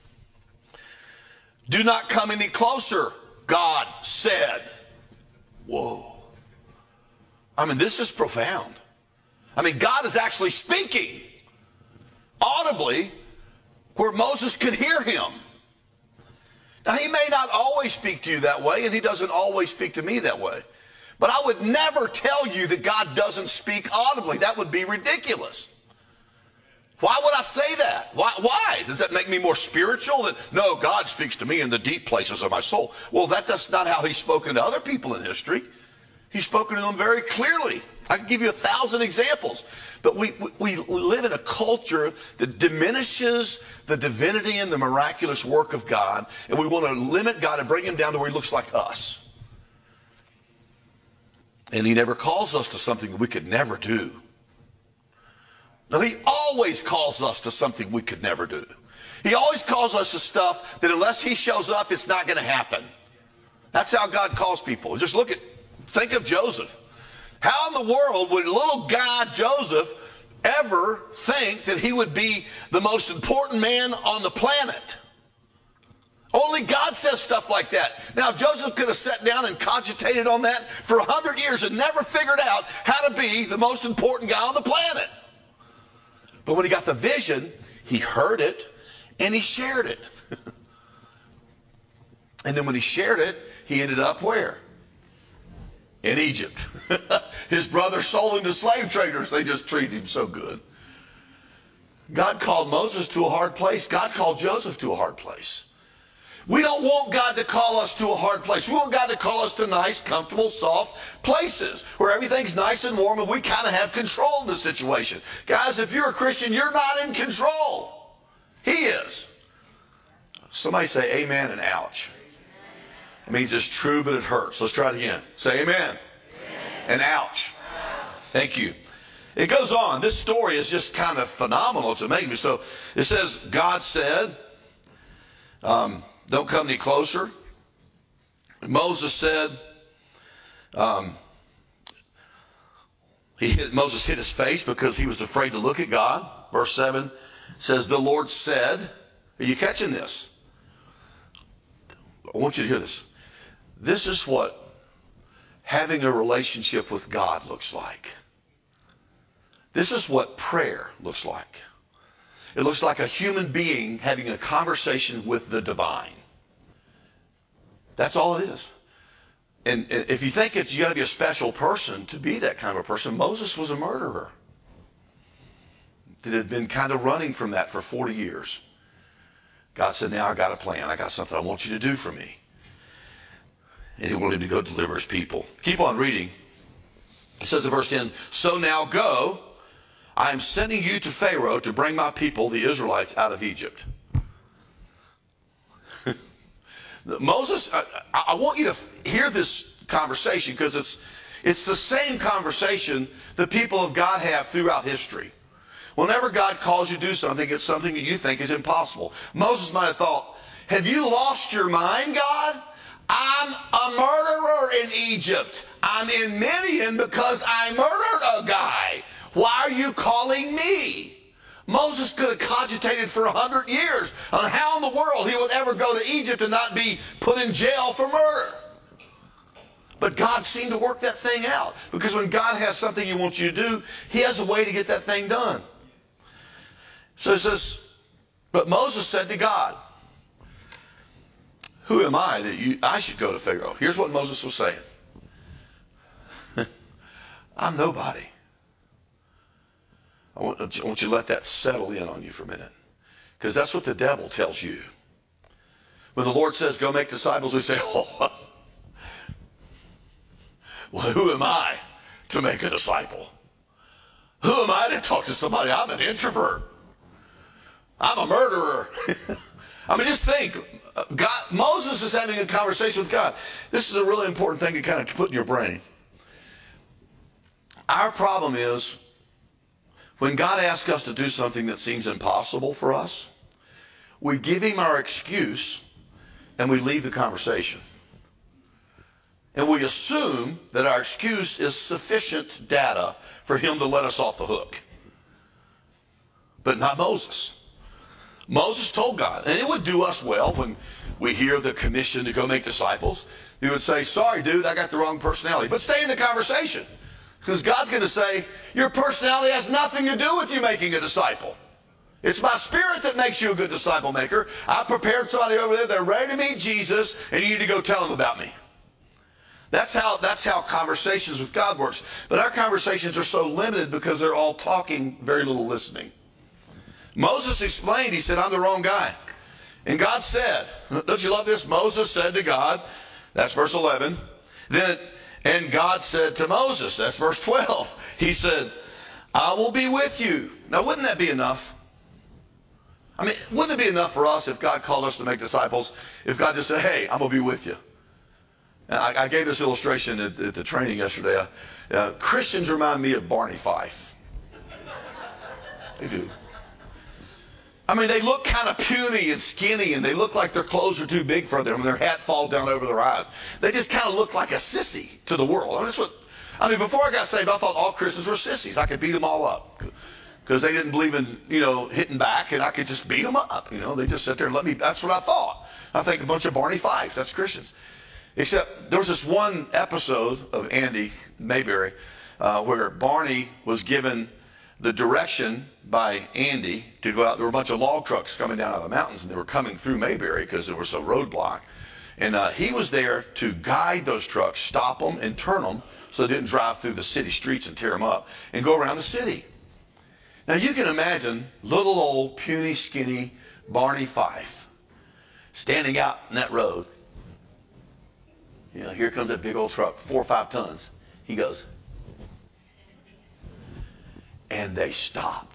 Do not come any closer, God said. Whoa. I mean, this is profound. I mean, God is actually speaking audibly where Moses could hear him. Now, he may not always speak to you that way, and he doesn't always speak to me that way. But I would never tell you that God doesn't speak audibly. That would be ridiculous. Why would I say that? Why? Why? Does that make me more spiritual? That, no, God speaks to me in the deep places of my soul. Well, that, that's not how he's spoken to other people in history. He's spoken to them very clearly. I can give you a thousand examples. But we, we, we live in a culture that diminishes the divinity and the miraculous work of God. And we want to limit God and bring him down to where he looks like us. And he never calls us to something we could never do. No, he always calls us to something we could never do. He always calls us to stuff that unless he shows up, it's not going to happen. That's how God calls people. Just look at, think of Joseph. How in the world would little guy Joseph ever think that he would be the most important man on the planet? Only God says stuff like that. Now, Joseph could have sat down and cogitated on that for a hundred years and never figured out how to be the most important guy on the planet. But when he got the vision, he heard it and he shared it. And then when he shared it, he ended up where? In Egypt. His brother sold him to slave traders. They just treated him so good. God called Moses to a hard place. God called Joseph to a hard place. We don't want God to call us to a hard place. We want God to call us to nice, comfortable, soft places where everything's nice and warm and we kind of have control of the situation. Guys, if you're a Christian, you're not in control. He is. Somebody say amen and ouch. It means it's true, but it hurts. Let's try it again. Say amen. Amen. And ouch. Thank you. It goes on. This story is just kind of phenomenal. It's amazing. So it says, God said, um, don't come any closer. Moses said, um, he hit, Moses hit his face because he was afraid to look at God. Verse seven says, the Lord said, are you catching this? I want you to hear this. This is what having a relationship with God looks like. This is what prayer looks like. It looks like a human being having a conversation with the divine. That's all it is. And if you think it's you got to be a special person to be that kind of a person, Moses was a murderer that had been kind of running from that for forty years. God said, now I got a plan. I got something I want you to do for me. And he wanted him to go deliver his people. Keep on reading. It says in verse ten, so now go, I am sending you to Pharaoh to bring my people, the Israelites, out of Egypt. Moses, I, I want you to hear this conversation because it's, it's the same conversation the people of God have throughout history. Whenever God calls you to do something, it's something that you think is impossible. Moses might have thought, have you lost your mind, God? I'm a murderer in Egypt. I'm in Midian because I murdered a guy. Why are you calling me? Moses could have cogitated for a hundred years on how in the world he would ever go to Egypt and not be put in jail for murder. But God seemed to work that thing out. Because when God has something he wants you to do, he has a way to get that thing done. So it says, but Moses said to God, who am I that you, I should go to Pharaoh? Here's what Moses was saying. I'm nobody. I want, I want you to let that settle in on you for a minute. Because that's what the devil tells you. When the Lord says, go make disciples, we say, oh, well, who am I to make a disciple? Who am I to talk to somebody? I'm an introvert. I'm a murderer. I mean, just think. God, Moses is having a conversation with God. This is a really important thing to kind of put in your brain. Our problem is when God asks us to do something that seems impossible for us, we give him our excuse and we leave the conversation. And we assume that our excuse is sufficient data for him to let us off the hook. But not Moses. Moses told God, and it would do us well when we hear the commission to go make disciples. He would say, sorry, dude, I got the wrong personality. But stay in the conversation. Because God's going to say, your personality has nothing to do with you making a disciple. It's my spirit that makes you a good disciple maker. I prepared somebody over there. They're ready to meet Jesus, and you need to go tell them about me. That's how, that's how conversations with God works. But our conversations are so limited because they're all talking, very little listening. Moses explained, he said, I'm the wrong guy. And God said, don't you love this? Moses said to God, that's verse eleven. Then, and God said to Moses, that's verse twelve. He said, I will be with you. Now, wouldn't that be enough? I mean, wouldn't it be enough for us if God called us to make disciples? If God just said, hey, I'm going to be with you. And I, I gave this illustration at, at the training yesterday. Uh, Christians remind me of Barney Fife. They do. I mean, they look kind of puny and skinny, and they look like their clothes are too big for them, and their hat falls down over their eyes. They just kind of look like a sissy to the world. I mean, that's what, I mean, before I got saved, I thought all Christians were sissies. I could beat them all up because they didn't believe in, you know, hitting back, and I could just beat them up. You know, they just sit there and let me. That's what I thought. I think a bunch of Barney Fifes. That's Christians. Except there was this one episode of Andy Mayberry uh, where Barney was given the direction by Andy to go out. There were a bunch of log trucks coming down out of the mountains, and they were coming through Mayberry because there was a roadblock. And uh, he was there to guide those trucks, stop them, and turn them so they didn't drive through the city streets and tear them up, and go around the city. Now you can imagine little old puny, skinny Barney Fife standing out in that road. You know, here comes that big old truck, four or five tons. He goes, and they stopped.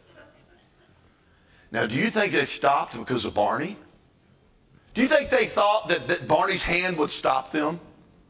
Now, do you think they stopped because of Barney? Do you think they thought that, that Barney's hand would stop them?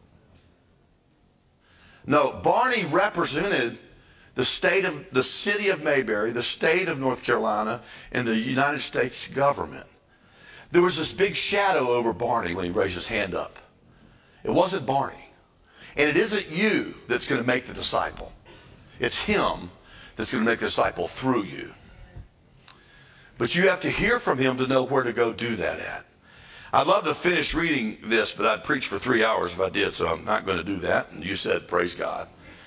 No, Barney represented the state of the city of Mayberry, the state of North Carolina, and the United States government. There was this big shadow over Barney when he raised his hand up. It wasn't Barney. And it isn't you that's going to make the disciple. It's him that's going to make the disciple through you. But you have to hear from him to know where to go do that at. I'd love to finish reading this, but I'd preach for three hours if I did, so I'm not going to do that. And you said, praise God.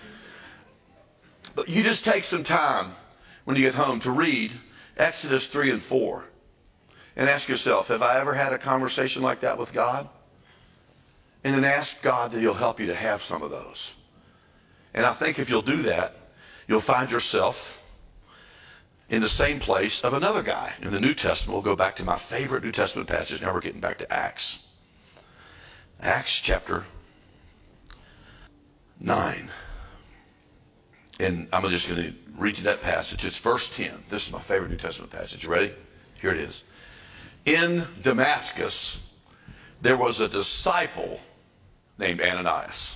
But you just take some time when you get home to read Exodus three and four and ask yourself, have I ever had a conversation like that with God? And then ask God that he'll help you to have some of those. And I think if you'll do that, you'll find yourself in the same place of another guy. In the New Testament, we'll go back to my favorite New Testament passage. Now we're getting back to Acts. Acts chapter nine. And I'm just going to read you that passage. It's verse ten. This is my favorite New Testament passage. You ready? Here it is. In Damascus, there was a disciple named Ananias.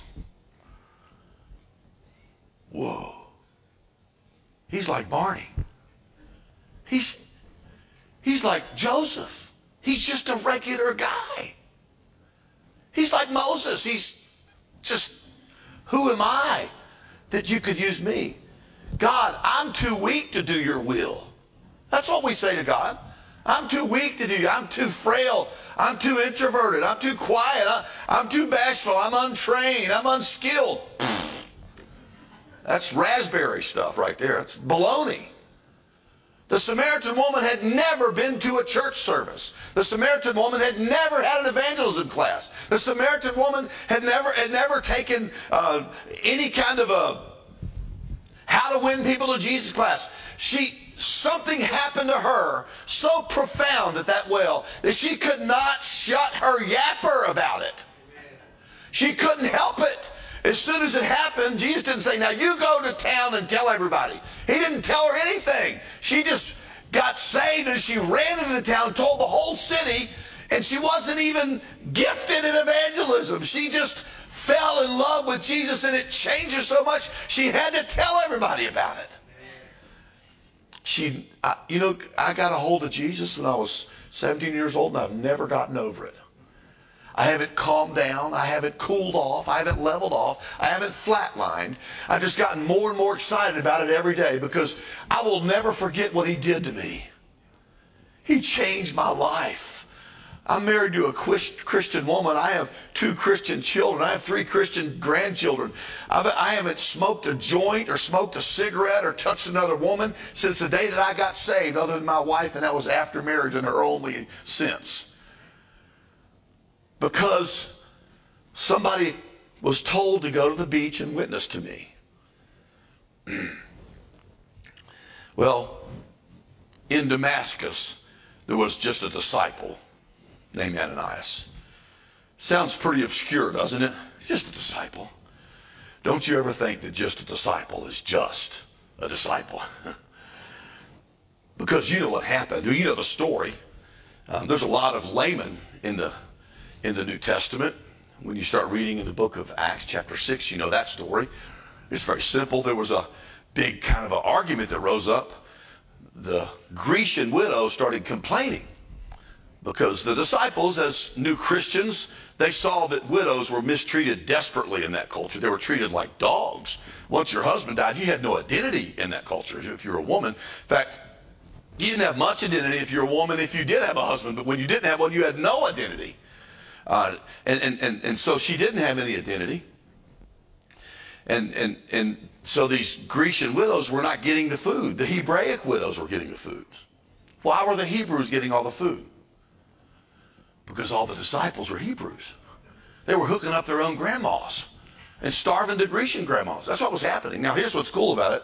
Whoa. He's like Barney. He's, he's like Joseph. He's just a regular guy. He's like Moses. He's just, who am I that you could use me? God, I'm too weak to do your will. That's what we say to God. I'm too weak to do. I'm too frail. I'm too introverted. I'm too quiet. I, I'm too bashful. I'm untrained. I'm unskilled. That's raspberry stuff right there. It's baloney. The Samaritan woman had never been to a church service. The Samaritan woman had never had an evangelism class. The Samaritan woman had never had never taken uh, any kind of a how to win people to Jesus class. She something happened to her so profound at that well that she could not shut her yapper about it. She couldn't help it. As soon as it happened, Jesus didn't say, now you go to town and tell everybody. He didn't tell her anything. She just got saved and she ran into town, told the whole city, and she wasn't even gifted in evangelism. She just fell in love with Jesus and it changed her so much she had to tell everybody about it. She, I, you know, I got a hold of Jesus when I was seventeen years old and I've never gotten over it. I haven't calmed down. I haven't cooled off. I haven't leveled off. I haven't flatlined. I've just gotten more and more excited about it every day because I will never forget what he did to me. He changed my life. I'm married to a Christian woman. I have two Christian children. I have three Christian grandchildren. I've, I haven't smoked a joint or smoked a cigarette or touched another woman since the day that I got saved, other than my wife, and that was after marriage and her only since. Because somebody was told to go to the beach and witness to me. Well, in Damascus, there was just a disciple named Ananias. Sounds pretty obscure, doesn't it? Just a disciple. Don't you ever think that just a disciple is just a disciple? Because you know what happened. You know the story. Um, there's a lot of laymen in the in the New Testament. When you start reading in the book of Acts chapter six, you know that story. It's very simple. There was a big kind of an argument that rose up. The Grecian widow started complaining because the disciples, as new Christians, they saw that widows were mistreated desperately in that culture. They were treated like dogs. Once your husband died, you had no identity in that culture if you were a woman. In fact, you didn't have much identity if you're a woman if you did have a husband, but when you didn't have one, you had no identity. Uh, and, and, and, and so she didn't have any identity. And, and, and so these Grecian widows were not getting the food. The Hebraic widows were getting the food. Why were the Hebrews getting all the food? Because all the disciples were Hebrews. They were hooking up their own grandmas and starving the Grecian grandmas. That's what was happening. Now, here's what's cool about it.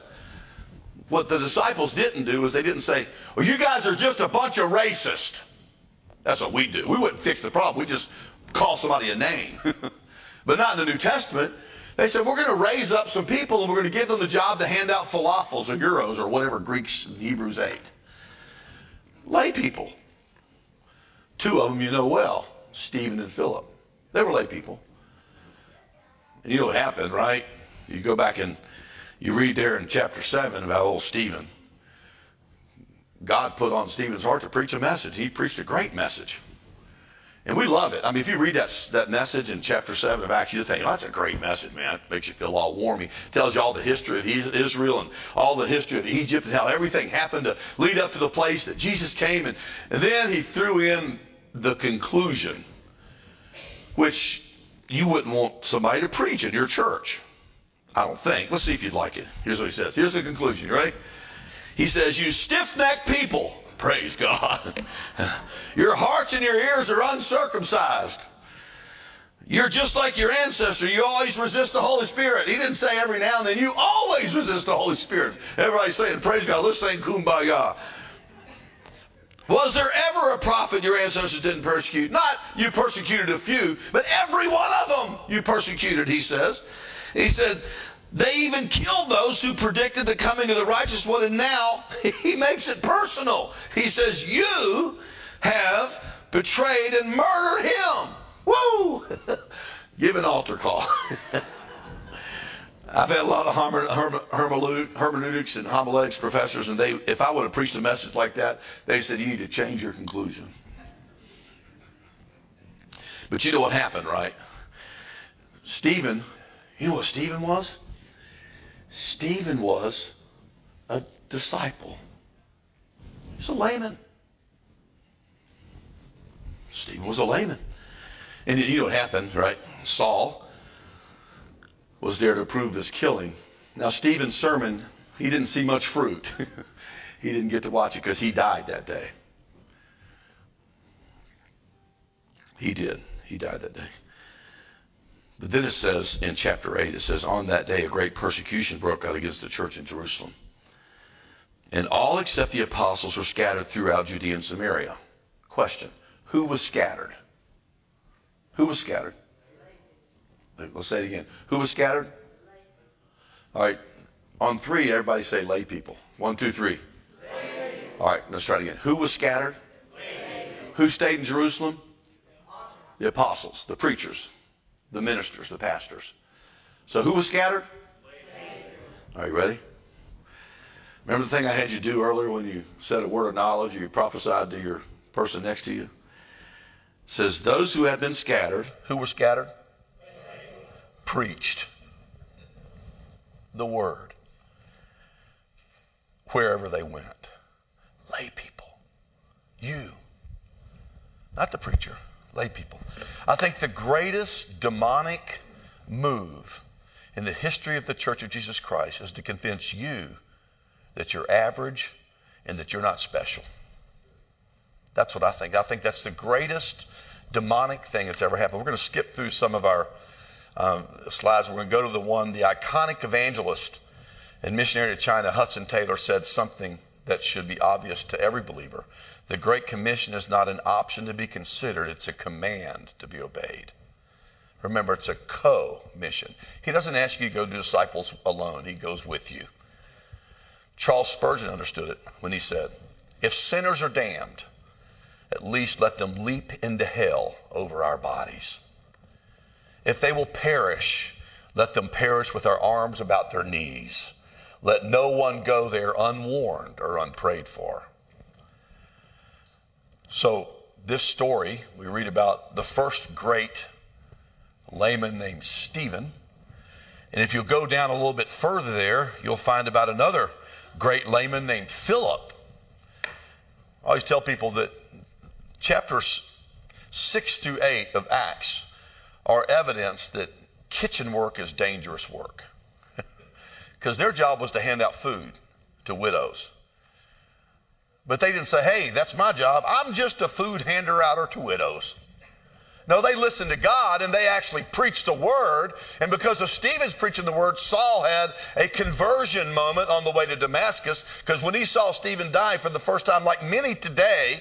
What the disciples didn't do is they didn't say, well, you guys are just a bunch of racists. That's what we do. We wouldn't fix the problem. We just call somebody a name. But not in the New Testament. They said, we're going to raise up some people and we're going to give them the job to hand out falafels or gyros or whatever Greeks and Hebrews ate. Lay people. Two of them you know well, Stephen and Philip. They were lay people. And you know what happened, right? You go back and you read there in chapter seven about old Stephen. God put on Stephen's heart to preach a message. He preached a great message. And we love it. I mean, if you read that that message in chapter seven of Acts, you think, oh, that's a great message, man. It makes you feel all warm. He tells you all the history of Israel and all the history of Egypt and how everything happened to lead up to the place that Jesus came. And, and then he threw in the conclusion, which you wouldn't want somebody to preach in your church. I don't think. Let's see if you'd like it. Here's what he says. Here's the conclusion. You ready? He says, you stiff-necked people. Praise God. Your hearts and your ears are uncircumcised. You're just like your ancestor. You always resist the Holy Spirit. He didn't say every now and then. You always resist the Holy Spirit. Everybody's saying, praise God. Let's sing Kumbaya. Was there ever a prophet your ancestors didn't persecute? Not you persecuted a few, but every one of them you persecuted, he says. He said, they even killed those who predicted the coming of the righteous one, and now he makes it personal. He says, you have betrayed and murdered him. Woo! Give an altar call. I've had a lot of hermeneutics and homiletics professors, and they, if I would have preached a message like that, they said, you need to change your conclusion. But you know what happened, right? Stephen, you know what Stephen was? Stephen was a disciple. He's a layman. Stephen was a layman. And you know what happened, right? Saul was there to approve this killing. Now, Stephen's sermon, he didn't see much fruit. He didn't get to watch it because he died that day. He did. He died that day. But then it says in chapter eight, it says, on that day a great persecution broke out against the church in Jerusalem. And all except the apostles were scattered throughout Judea and Samaria. Question, who was scattered? Who was scattered? Let's say it again. Who was scattered? All right. On three, everybody say lay people. One, two, three. All right, let's try it again. Who was scattered? Who stayed in Jerusalem? The apostles, the preachers, the ministers, the pastors. So who was scattered? Are you ready? Remember the thing I had you do earlier when you said a word of knowledge or you prophesied to your person next to you? It says, those who had been scattered, who were scattered? Preached the word wherever they went. Lay people. You. Not the preacher. Lay people. I think the greatest demonic move in the history of the Church of Jesus Christ is to convince you that you're average and that you're not special. That's what I think. I think that's the greatest demonic thing that's ever happened. We're going to skip through some of our um, slides. We're going to go to the one, the iconic evangelist and missionary to China, Hudson Taylor, said something that should be obvious to every believer. The Great Commission is not an option to be considered. It's a command to be obeyed. Remember, it's a co-mission. He doesn't ask you to go do disciples alone. He goes with you. Charles Spurgeon understood it when he said, if sinners are damned, at least let them leap into hell over our bodies. If they will perish, let them perish with their arms about their knees. Let no one go there unwarned or unprayed for. So this story, we read about the first great layman named Stephen. And if you go down a little bit further there, you'll find about another great layman named Philip. I always tell people that chapters six through eight of Acts are evidence that kitchen work is dangerous work. Because their job was to hand out food to widows. But they didn't say, hey, that's my job. I'm just a food hander-outer to widows. No, they listened to God and they actually preached the word. And because of Stephen's preaching the word, Saul had a conversion moment on the way to Damascus. Because when he saw Stephen die for the first time, like many today,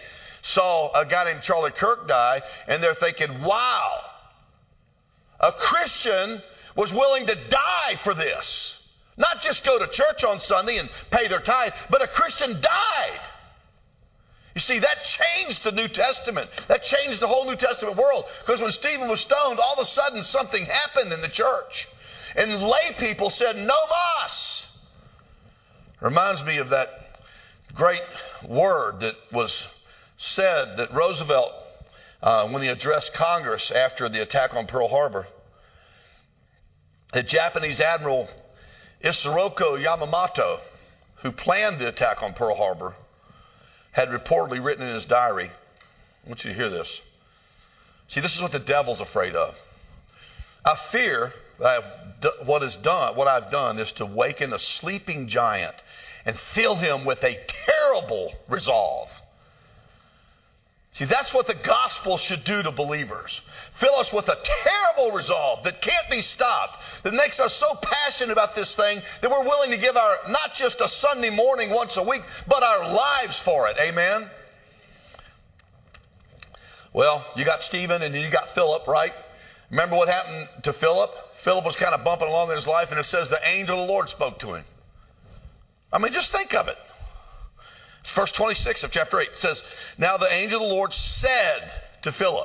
saw a guy named Charlie Kirk die, and they're thinking, wow, a Christian was willing to die for this. Not just go to church on Sunday and pay their tithe, but a Christian died. You see, that changed the New Testament. That changed the whole New Testament world. Because when Stephen was stoned, all of a sudden something happened in the church. And lay people said, no mas. Reminds me of that great word that was said that Roosevelt, uh, when he addressed Congress after the attack on Pearl Harbor, the Japanese Admiral Isoroku Yamamoto, who planned the attack on Pearl Harbor, had reportedly written in his diary, I want you to hear this. See, this is what the devil's afraid of. I fear that what is done, what I've done is to waken a sleeping giant and fill him with a terrible resolve. See, that's what the gospel should do to believers. Fill us with a terrible resolve that can't be stopped, that makes us so passionate about this thing that we're willing to give our, not just a Sunday morning once a week, but our lives for it. Amen? Well, you got Stephen and you got Philip, right? Remember what happened to Philip? Philip was kind of bumping along in his life, and it says the angel of the Lord spoke to him. I mean, just think of it. Verse twenty-six of chapter eight says, now the angel of the Lord said to Philip,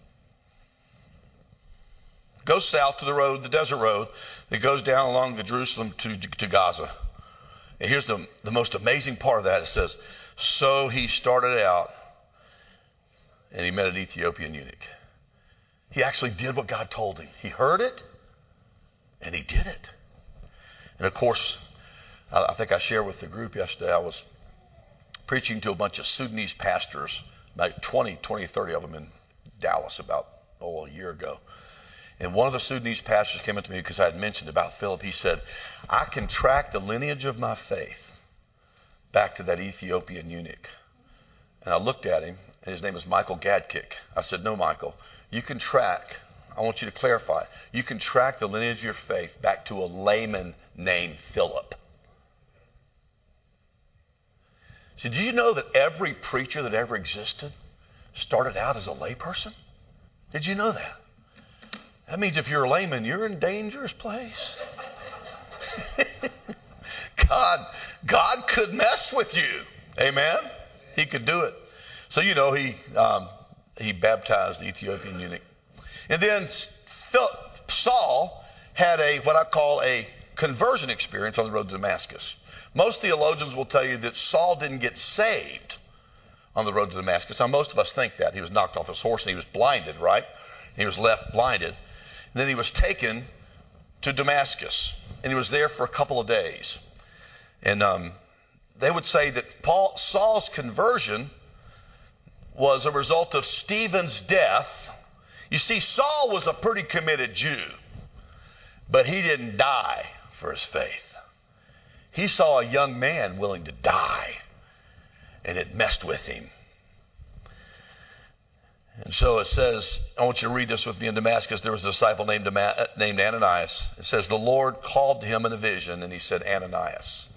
go south to the road, the desert road that goes down along the Jerusalem to, to Gaza. And here's the, the most amazing part of that. It says, so he started out and he met an Ethiopian eunuch. He actually did what God told him. He heard it and he did it. And of course, I, I think I shared with the group yesterday, I was preaching to a bunch of Sudanese pastors, about twenty, twenty, thirty of them in Dallas about, oh, a year ago. And one of the Sudanese pastors came up to me because I had mentioned about Philip. He said, I can track the lineage of my faith back to that Ethiopian eunuch. And I looked at him, and his name is Michael Gadkick. I said, no, Michael, you can track, I want you to clarify, you can track the lineage of your faith back to a layman named Philip. See, did you know that every preacher that ever existed started out as a layperson? Did you know that? That means if you're a layman, you're in a dangerous place. God, God could mess with you. Amen? He could do it. So, you know, he um, he baptized the Ethiopian eunuch. And then Saul had a, what I call a conversion experience on the road to Damascus. Most theologians will tell you that Saul didn't get saved on the road to Damascus. Now, most of us think that. He was knocked off his horse and he was blinded, right? He was left blinded. And then he was taken to Damascus. And he was there for a couple of days. And um, they would say that Paul, Saul's conversion was a result of Stephen's death. You see, Saul was a pretty committed Jew. But he didn't die for his faith. He saw a young man willing to die, and it messed with him. And so it says, I want you to read this with me. In Damascus, there was a disciple named, named Ananias. It says, the Lord called to him in a vision, and he said, Ananias.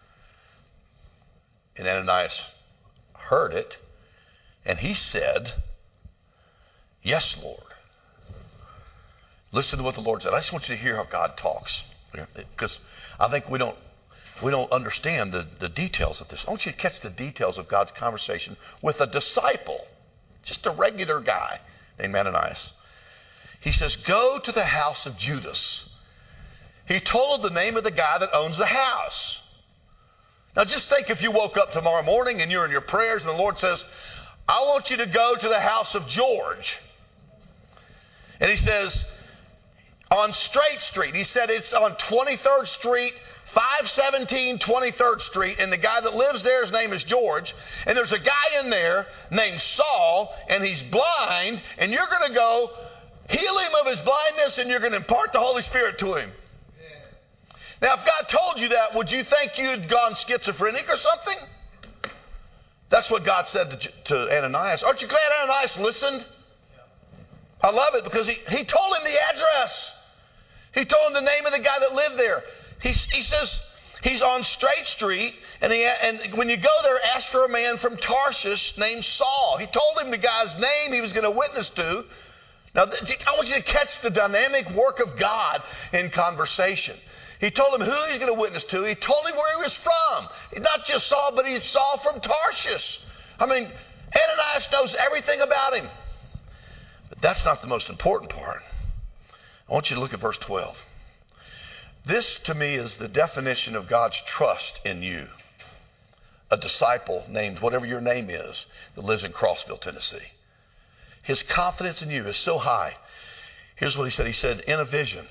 And Ananias heard it, and he said, yes, Lord. Listen to what the Lord said. I just want you to hear how God talks, because I think we don't We don't understand the, the details of this. I want you to catch the details of God's conversation with a disciple, just a regular guy named Ananias. He says, go to the house of Judas. He told the name of the guy that owns the house. Now just think if you woke up tomorrow morning and you're in your prayers and the Lord says, I want you to go to the house of George. And he says, on Straight Street. He said it's on twenty-third Street, five seventeen twenty-third Street, and the guy that lives there, his name is George, and there's a guy in there named Saul, and he's blind, and you're going to go heal him of his blindness, and you're going to impart the Holy Spirit to him. Yeah. Now, if God told you that, would you think you'd gone schizophrenic or something? That's what God said to, to Ananias. Aren't you glad Ananias listened? I love it because he, he told him the address. He told him the name of the guy that lived there. He, he says, He's on Straight Street, and, he, and when you go there, ask for a man from Tarshish named Saul. He told him the guy's name he was going to witness to. Now, I want you to catch the dynamic work of God in conversation. He told him who he's going to witness to. He told him where he was from. Not just Saul, but he's Saul from Tarshish. I mean, Ananias knows everything about him. But that's not the most important part. I want you to look at verse twelve. This, to me, is the definition of God's trust in you. A disciple named whatever your name is that lives in Crossville, Tennessee. His confidence in you is so high. Here's what he said. He said, in a vision,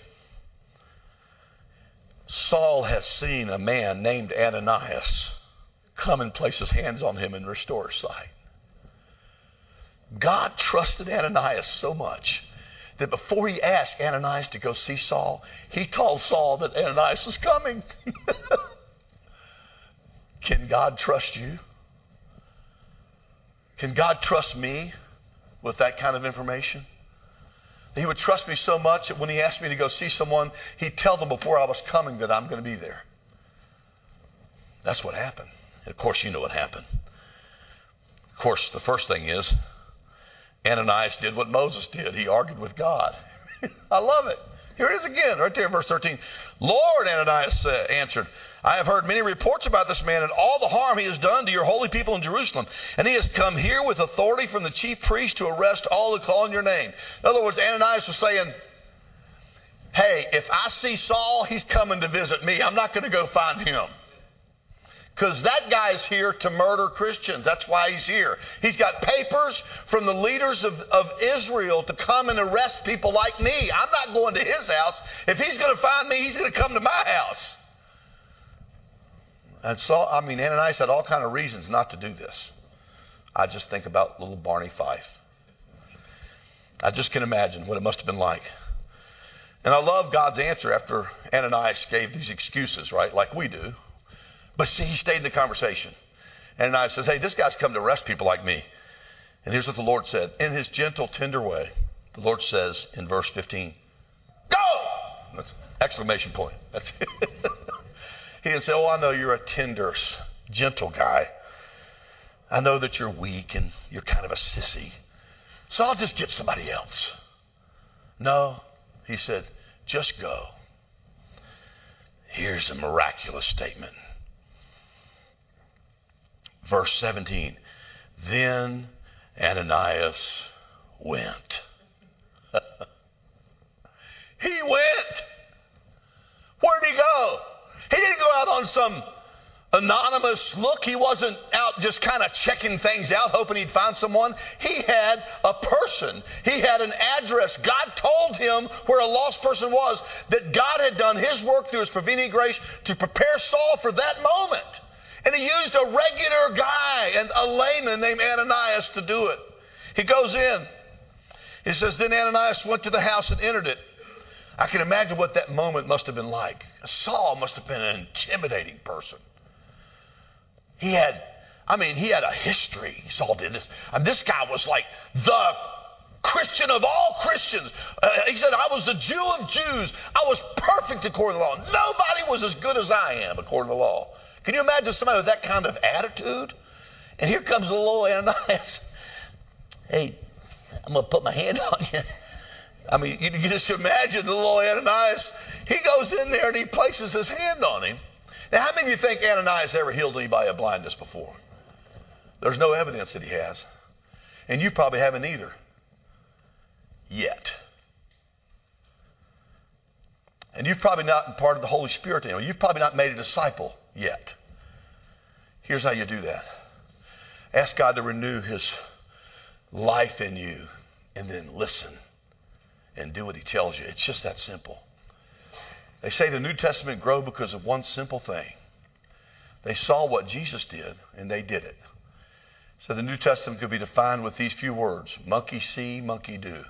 Saul has seen a man named Ananias come and place his hands on him and restore his sight. God trusted Ananias so much that before he asked Ananias to go see Saul, he told Saul that Ananias was coming. Can God trust you? Can God trust me with that kind of information? He would trust me so much that when he asked me to go see someone, he'd tell them before I was coming that I'm going to be there. That's what happened. And of course, you know what happened. Of course, the first thing is, Ananias did what Moses did. He argued with God. I love it. Here it is again, right there in verse thirteen. Lord, Ananias uh, answered, I have heard many reports about this man and all the harm he has done to your holy people in Jerusalem. And he has come here with authority from the chief priest to arrest all who call on your name. In other words, Ananias was saying, hey, if I see Saul, he's coming to visit me. I'm not going to go find him. Because that guy's here to murder Christians. That's why he's here. He's got papers from the leaders of, of Israel to come and arrest people like me. I'm not going to his house. If he's going to find me, he's going to come to my house. And so, I mean, Ananias had all kinds of reasons not to do this. I just think about little Barney Fife. I just can imagine what it must have been like. And I love God's answer after Ananias gave these excuses, right, like we do. But see, he stayed in the conversation. Ananias says, hey, this guy's come to arrest people like me. And here's what the Lord said. In his gentle, tender way, the Lord says in verse fifteen, go! That's exclamation point. That's it. He didn't say, oh, I know you're a tender, gentle guy. I know that you're weak and you're kind of a sissy. So I'll just get somebody else. No, he said, just go. Here's a miraculous statement. Verse seventeen, then Ananias went. He went. Where'd he go? He didn't go out on some anonymous look. He wasn't out just kind of checking things out, hoping he'd find someone. He had a person. He had an address. God told him where a lost person was, that God had done his work through his prevenient grace to prepare Saul for that moment. And he used a regular guy, and a layman named Ananias, to do it. He goes in. He says, then Ananias went to the house and entered it. I can imagine what that moment must have been like. Saul must have been an intimidating person. He had, I mean, he had a history. Saul did this. And this guy was like the Christian of all Christians. Uh, he said, I was the Jew of Jews. I was perfect according to the law. Nobody was as good as I am according to the law. Can you imagine somebody with that kind of attitude? And here comes the little Ananias. Hey, I'm going to put my hand on you. I mean, you can just imagine the little Ananias. He goes in there and he places his hand on him. Now, how many of you think Ananias ever healed anybody of blindness before? There's no evidence that he has. And you probably haven't either. Yet. And you've probably not been part of the Holy Spirit. You know, you've probably not made a disciple yet. Here's how you do that. Ask God to renew his life in you, and then listen and do what he tells you. It's just that simple. They say the New Testament grew because of one simple thing. They saw what Jesus did, and they did it. So the New Testament could be defined with these few words: monkey see, monkey do.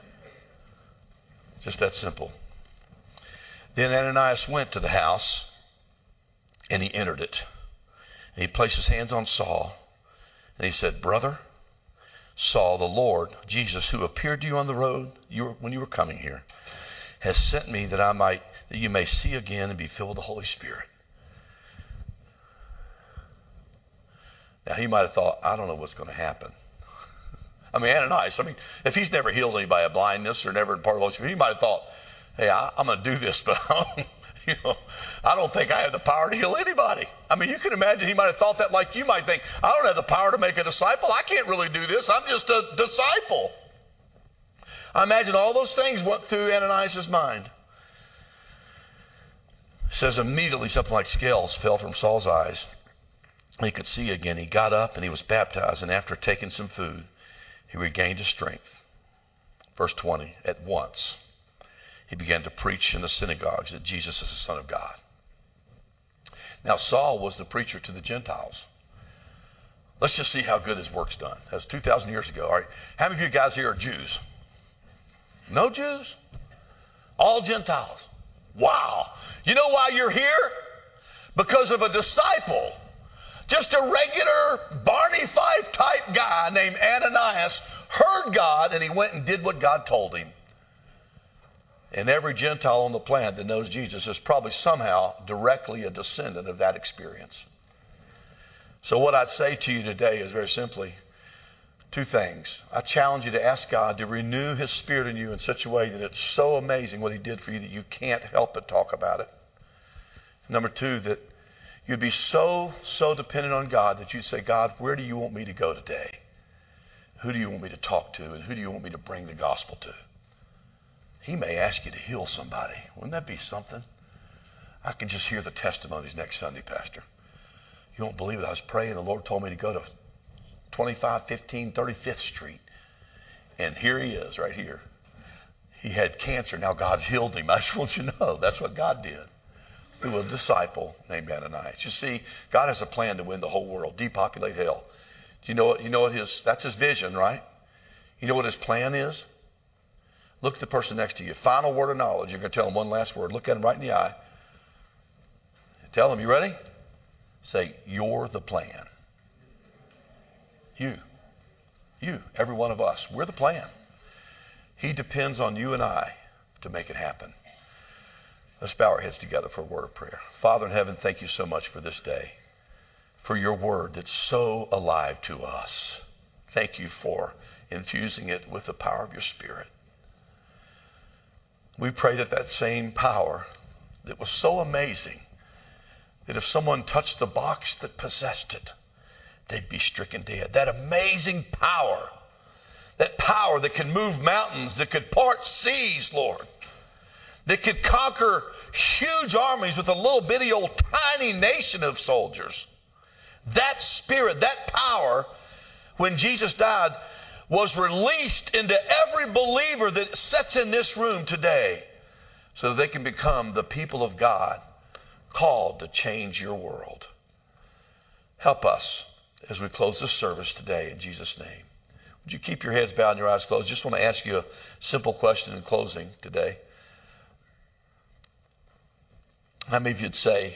Just that simple. Then Ananias went to the house, and he entered it. And he placed his hands on Saul, and he said, brother Saul, the Lord, Jesus, who appeared to you on the road you were, when you were coming here, has sent me that I might, that you may see again and be filled with the Holy Spirit. Now, he might have thought, I don't know what's going to happen. I mean, Ananias, I mean, if he's never healed anybody of blindness or never part of the he might have thought, hey, I, I'm going to do this, but I don't, you know, I don't think I have the power to heal anybody. I mean, you can imagine he might have thought that like you might think, I don't have the power to make a disciple. I can't really do this. I'm just a disciple. I imagine all those things went through Ananias' mind. It says immediately something like scales fell from Saul's eyes. He could see again. He got up and he was baptized, and after taking some food, he regained his strength. Verse twenty, at once he began to preach in the synagogues that Jesus is the Son of God. Now Saul was the preacher to the Gentiles. Let's just see how good his work's done. That was two thousand years ago. All right, how many of you guys here are Jews? No Jews? All Gentiles. Wow. You know why you're here? Because of a disciple. Just a regular Barney Fife type guy named Ananias heard God and he went and did what God told him. And every Gentile on the planet that knows Jesus is probably somehow directly a descendant of that experience. So what I'd say to you today is very simply two things. I challenge you to ask God to renew His Spirit in you in such a way that it's so amazing what He did for you that you can't help but talk about it. Number two, that you'd be so, so dependent on God that you'd say, God, where do you want me to go today? Who do you want me to talk to? And who do you want me to bring the gospel to? He may ask you to heal somebody. Wouldn't that be something? I can just hear the testimonies next Sunday, Pastor. You won't believe it. I was praying. The Lord told me to go to twenty-five fifteen thirty-fifth Street. And here he is right here. He had cancer. Now God's healed him. I just want you to know that's what God did through a disciple named Ananias. You see, God has a plan to win the whole world, depopulate hell. Do you know what? You know what his? That's his vision, right? You know what his plan is? Look at the person next to you. Final word of knowledge. You're going to tell him one last word. Look at him right in the eye. Tell him, you ready? Say, you're the plan. You. You. Every one of us. We're the plan. He depends on you and I to make it happen. Let's bow our heads together for a word of prayer. Father in heaven, thank you so much for this day, for your word that's so alive to us. Thank you for infusing it with the power of your Spirit. We pray that that same power that was so amazing that if someone touched the box that possessed it, they'd be stricken dead. That amazing power, that power that can move mountains, that could part seas, Lord, that could conquer huge armies with a little bitty old tiny nation of soldiers. That spirit, that power, when Jesus died, was released into every believer that sits in this room today so that they can become the people of God called to change your world. Help us as we close this service today in Jesus' name. Would you keep your heads bowed and your eyes closed? Just want to ask you a simple question in closing today. How many of you'd say,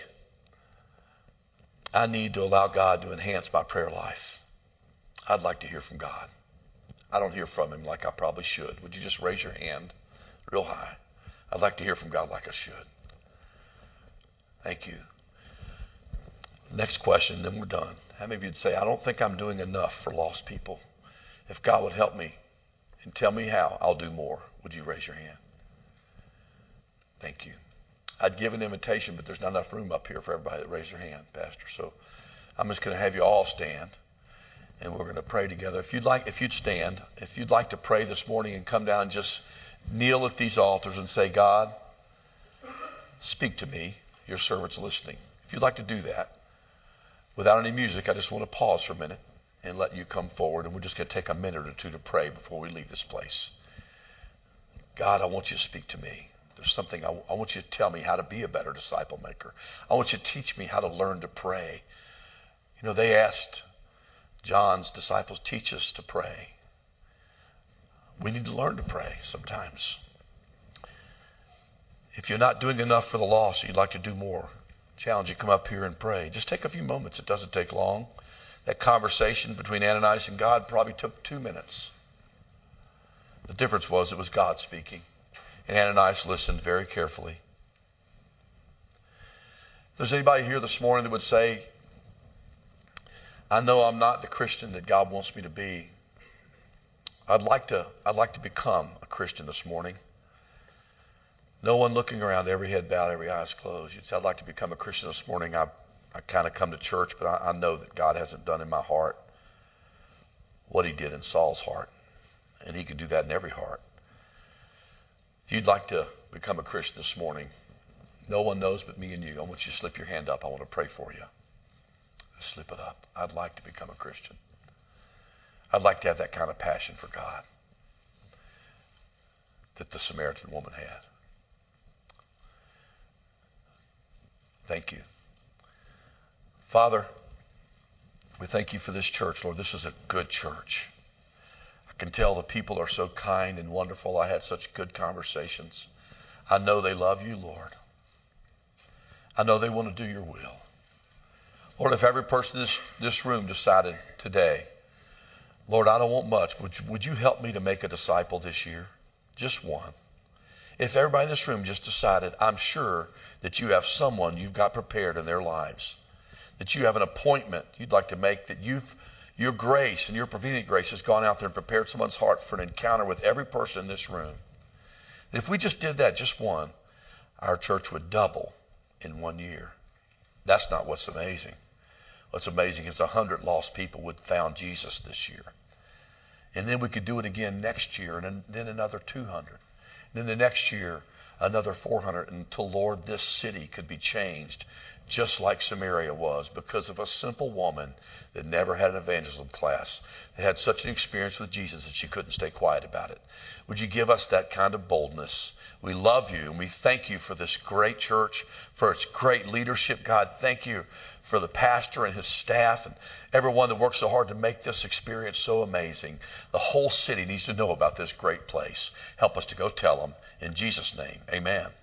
I need to allow God to enhance my prayer life? I'd like to hear from God. I don't hear from Him like I probably should. Would you just raise your hand real high? I'd like to hear from God like I should. Thank you. Next question, then we're done. How many of you'd say, I don't think I'm doing enough for lost people? If God would help me and tell me how, I'll do more. Would you raise your hand? Thank you. I'd give an invitation, but there's not enough room up here for everybody that raised their hand, Pastor. So I'm just going to have you all stand. And we're going to pray together. If you'd like, if you'd stand, if you'd like to pray this morning and come down and just kneel at these altars and say, God, speak to me. Your servant's listening. If you'd like to do that, without any music, I just want to pause for a minute and let you come forward. And we're just going to take a minute or two to pray before we leave this place. God, I want you to speak to me. There's something I, I want you to tell me how to be a better disciple maker. I want you to teach me how to learn to pray. You know, they asked John's disciples, teach us to pray. We need to learn to pray sometimes. If you're not doing enough for the lost, you'd like to do more, challenge you, come up here and pray. Just take a few moments. It doesn't take long. That conversation between Ananias and God probably took two minutes. The difference was it was God speaking. And Ananias listened very carefully. If there's anybody here this morning that would say, I know I'm not the Christian that God wants me to be. I'd like to, I'd like to become a Christian this morning. No one looking around, every head bowed, every eyes closed. You'd say, I'd like to become a Christian this morning. I, I kind of come to church, but I, I know that God hasn't done in my heart what he did in Saul's heart. And he can do that in every heart. If you'd like to become a Christian this morning, no one knows but me and you. I want you to slip your hand up. I want to pray for you. Slip it up. I'd like to become a Christian. I'd like to have that kind of passion for God that the Samaritan woman had. Thank you. Father, we thank you for this church, Lord. This is a good church. I can tell the people are so kind and wonderful. I had such good conversations. I know they love you, Lord. I know they want to do your will. Lord, if every person in this, this room decided today, Lord, I don't want much. Would you, would you help me to make a disciple this year? Just one. If everybody in this room just decided, I'm sure that you have someone you've got prepared in their lives, that you have an appointment you'd like to make, that you've your grace and your prevenient grace has gone out there and prepared someone's heart for an encounter with every person in this room. If we just did that, just one, our church would double in one year. That's not what's amazing. What's amazing is a hundred lost people would found Jesus this year. And then we could do it again next year, and then another two hundred. And then the next year, another four hundred, until, Lord, this city could be changed just like Samaria was, because of a simple woman that never had an evangelism class, that had such an experience with Jesus that she couldn't stay quiet about it. Would you give us that kind of boldness? We love you, and we thank you for this great church, for its great leadership. God, thank you for the pastor and his staff and everyone that works so hard to make this experience so amazing. The whole city needs to know about this great place. Help us to go tell them. In Jesus' name, amen.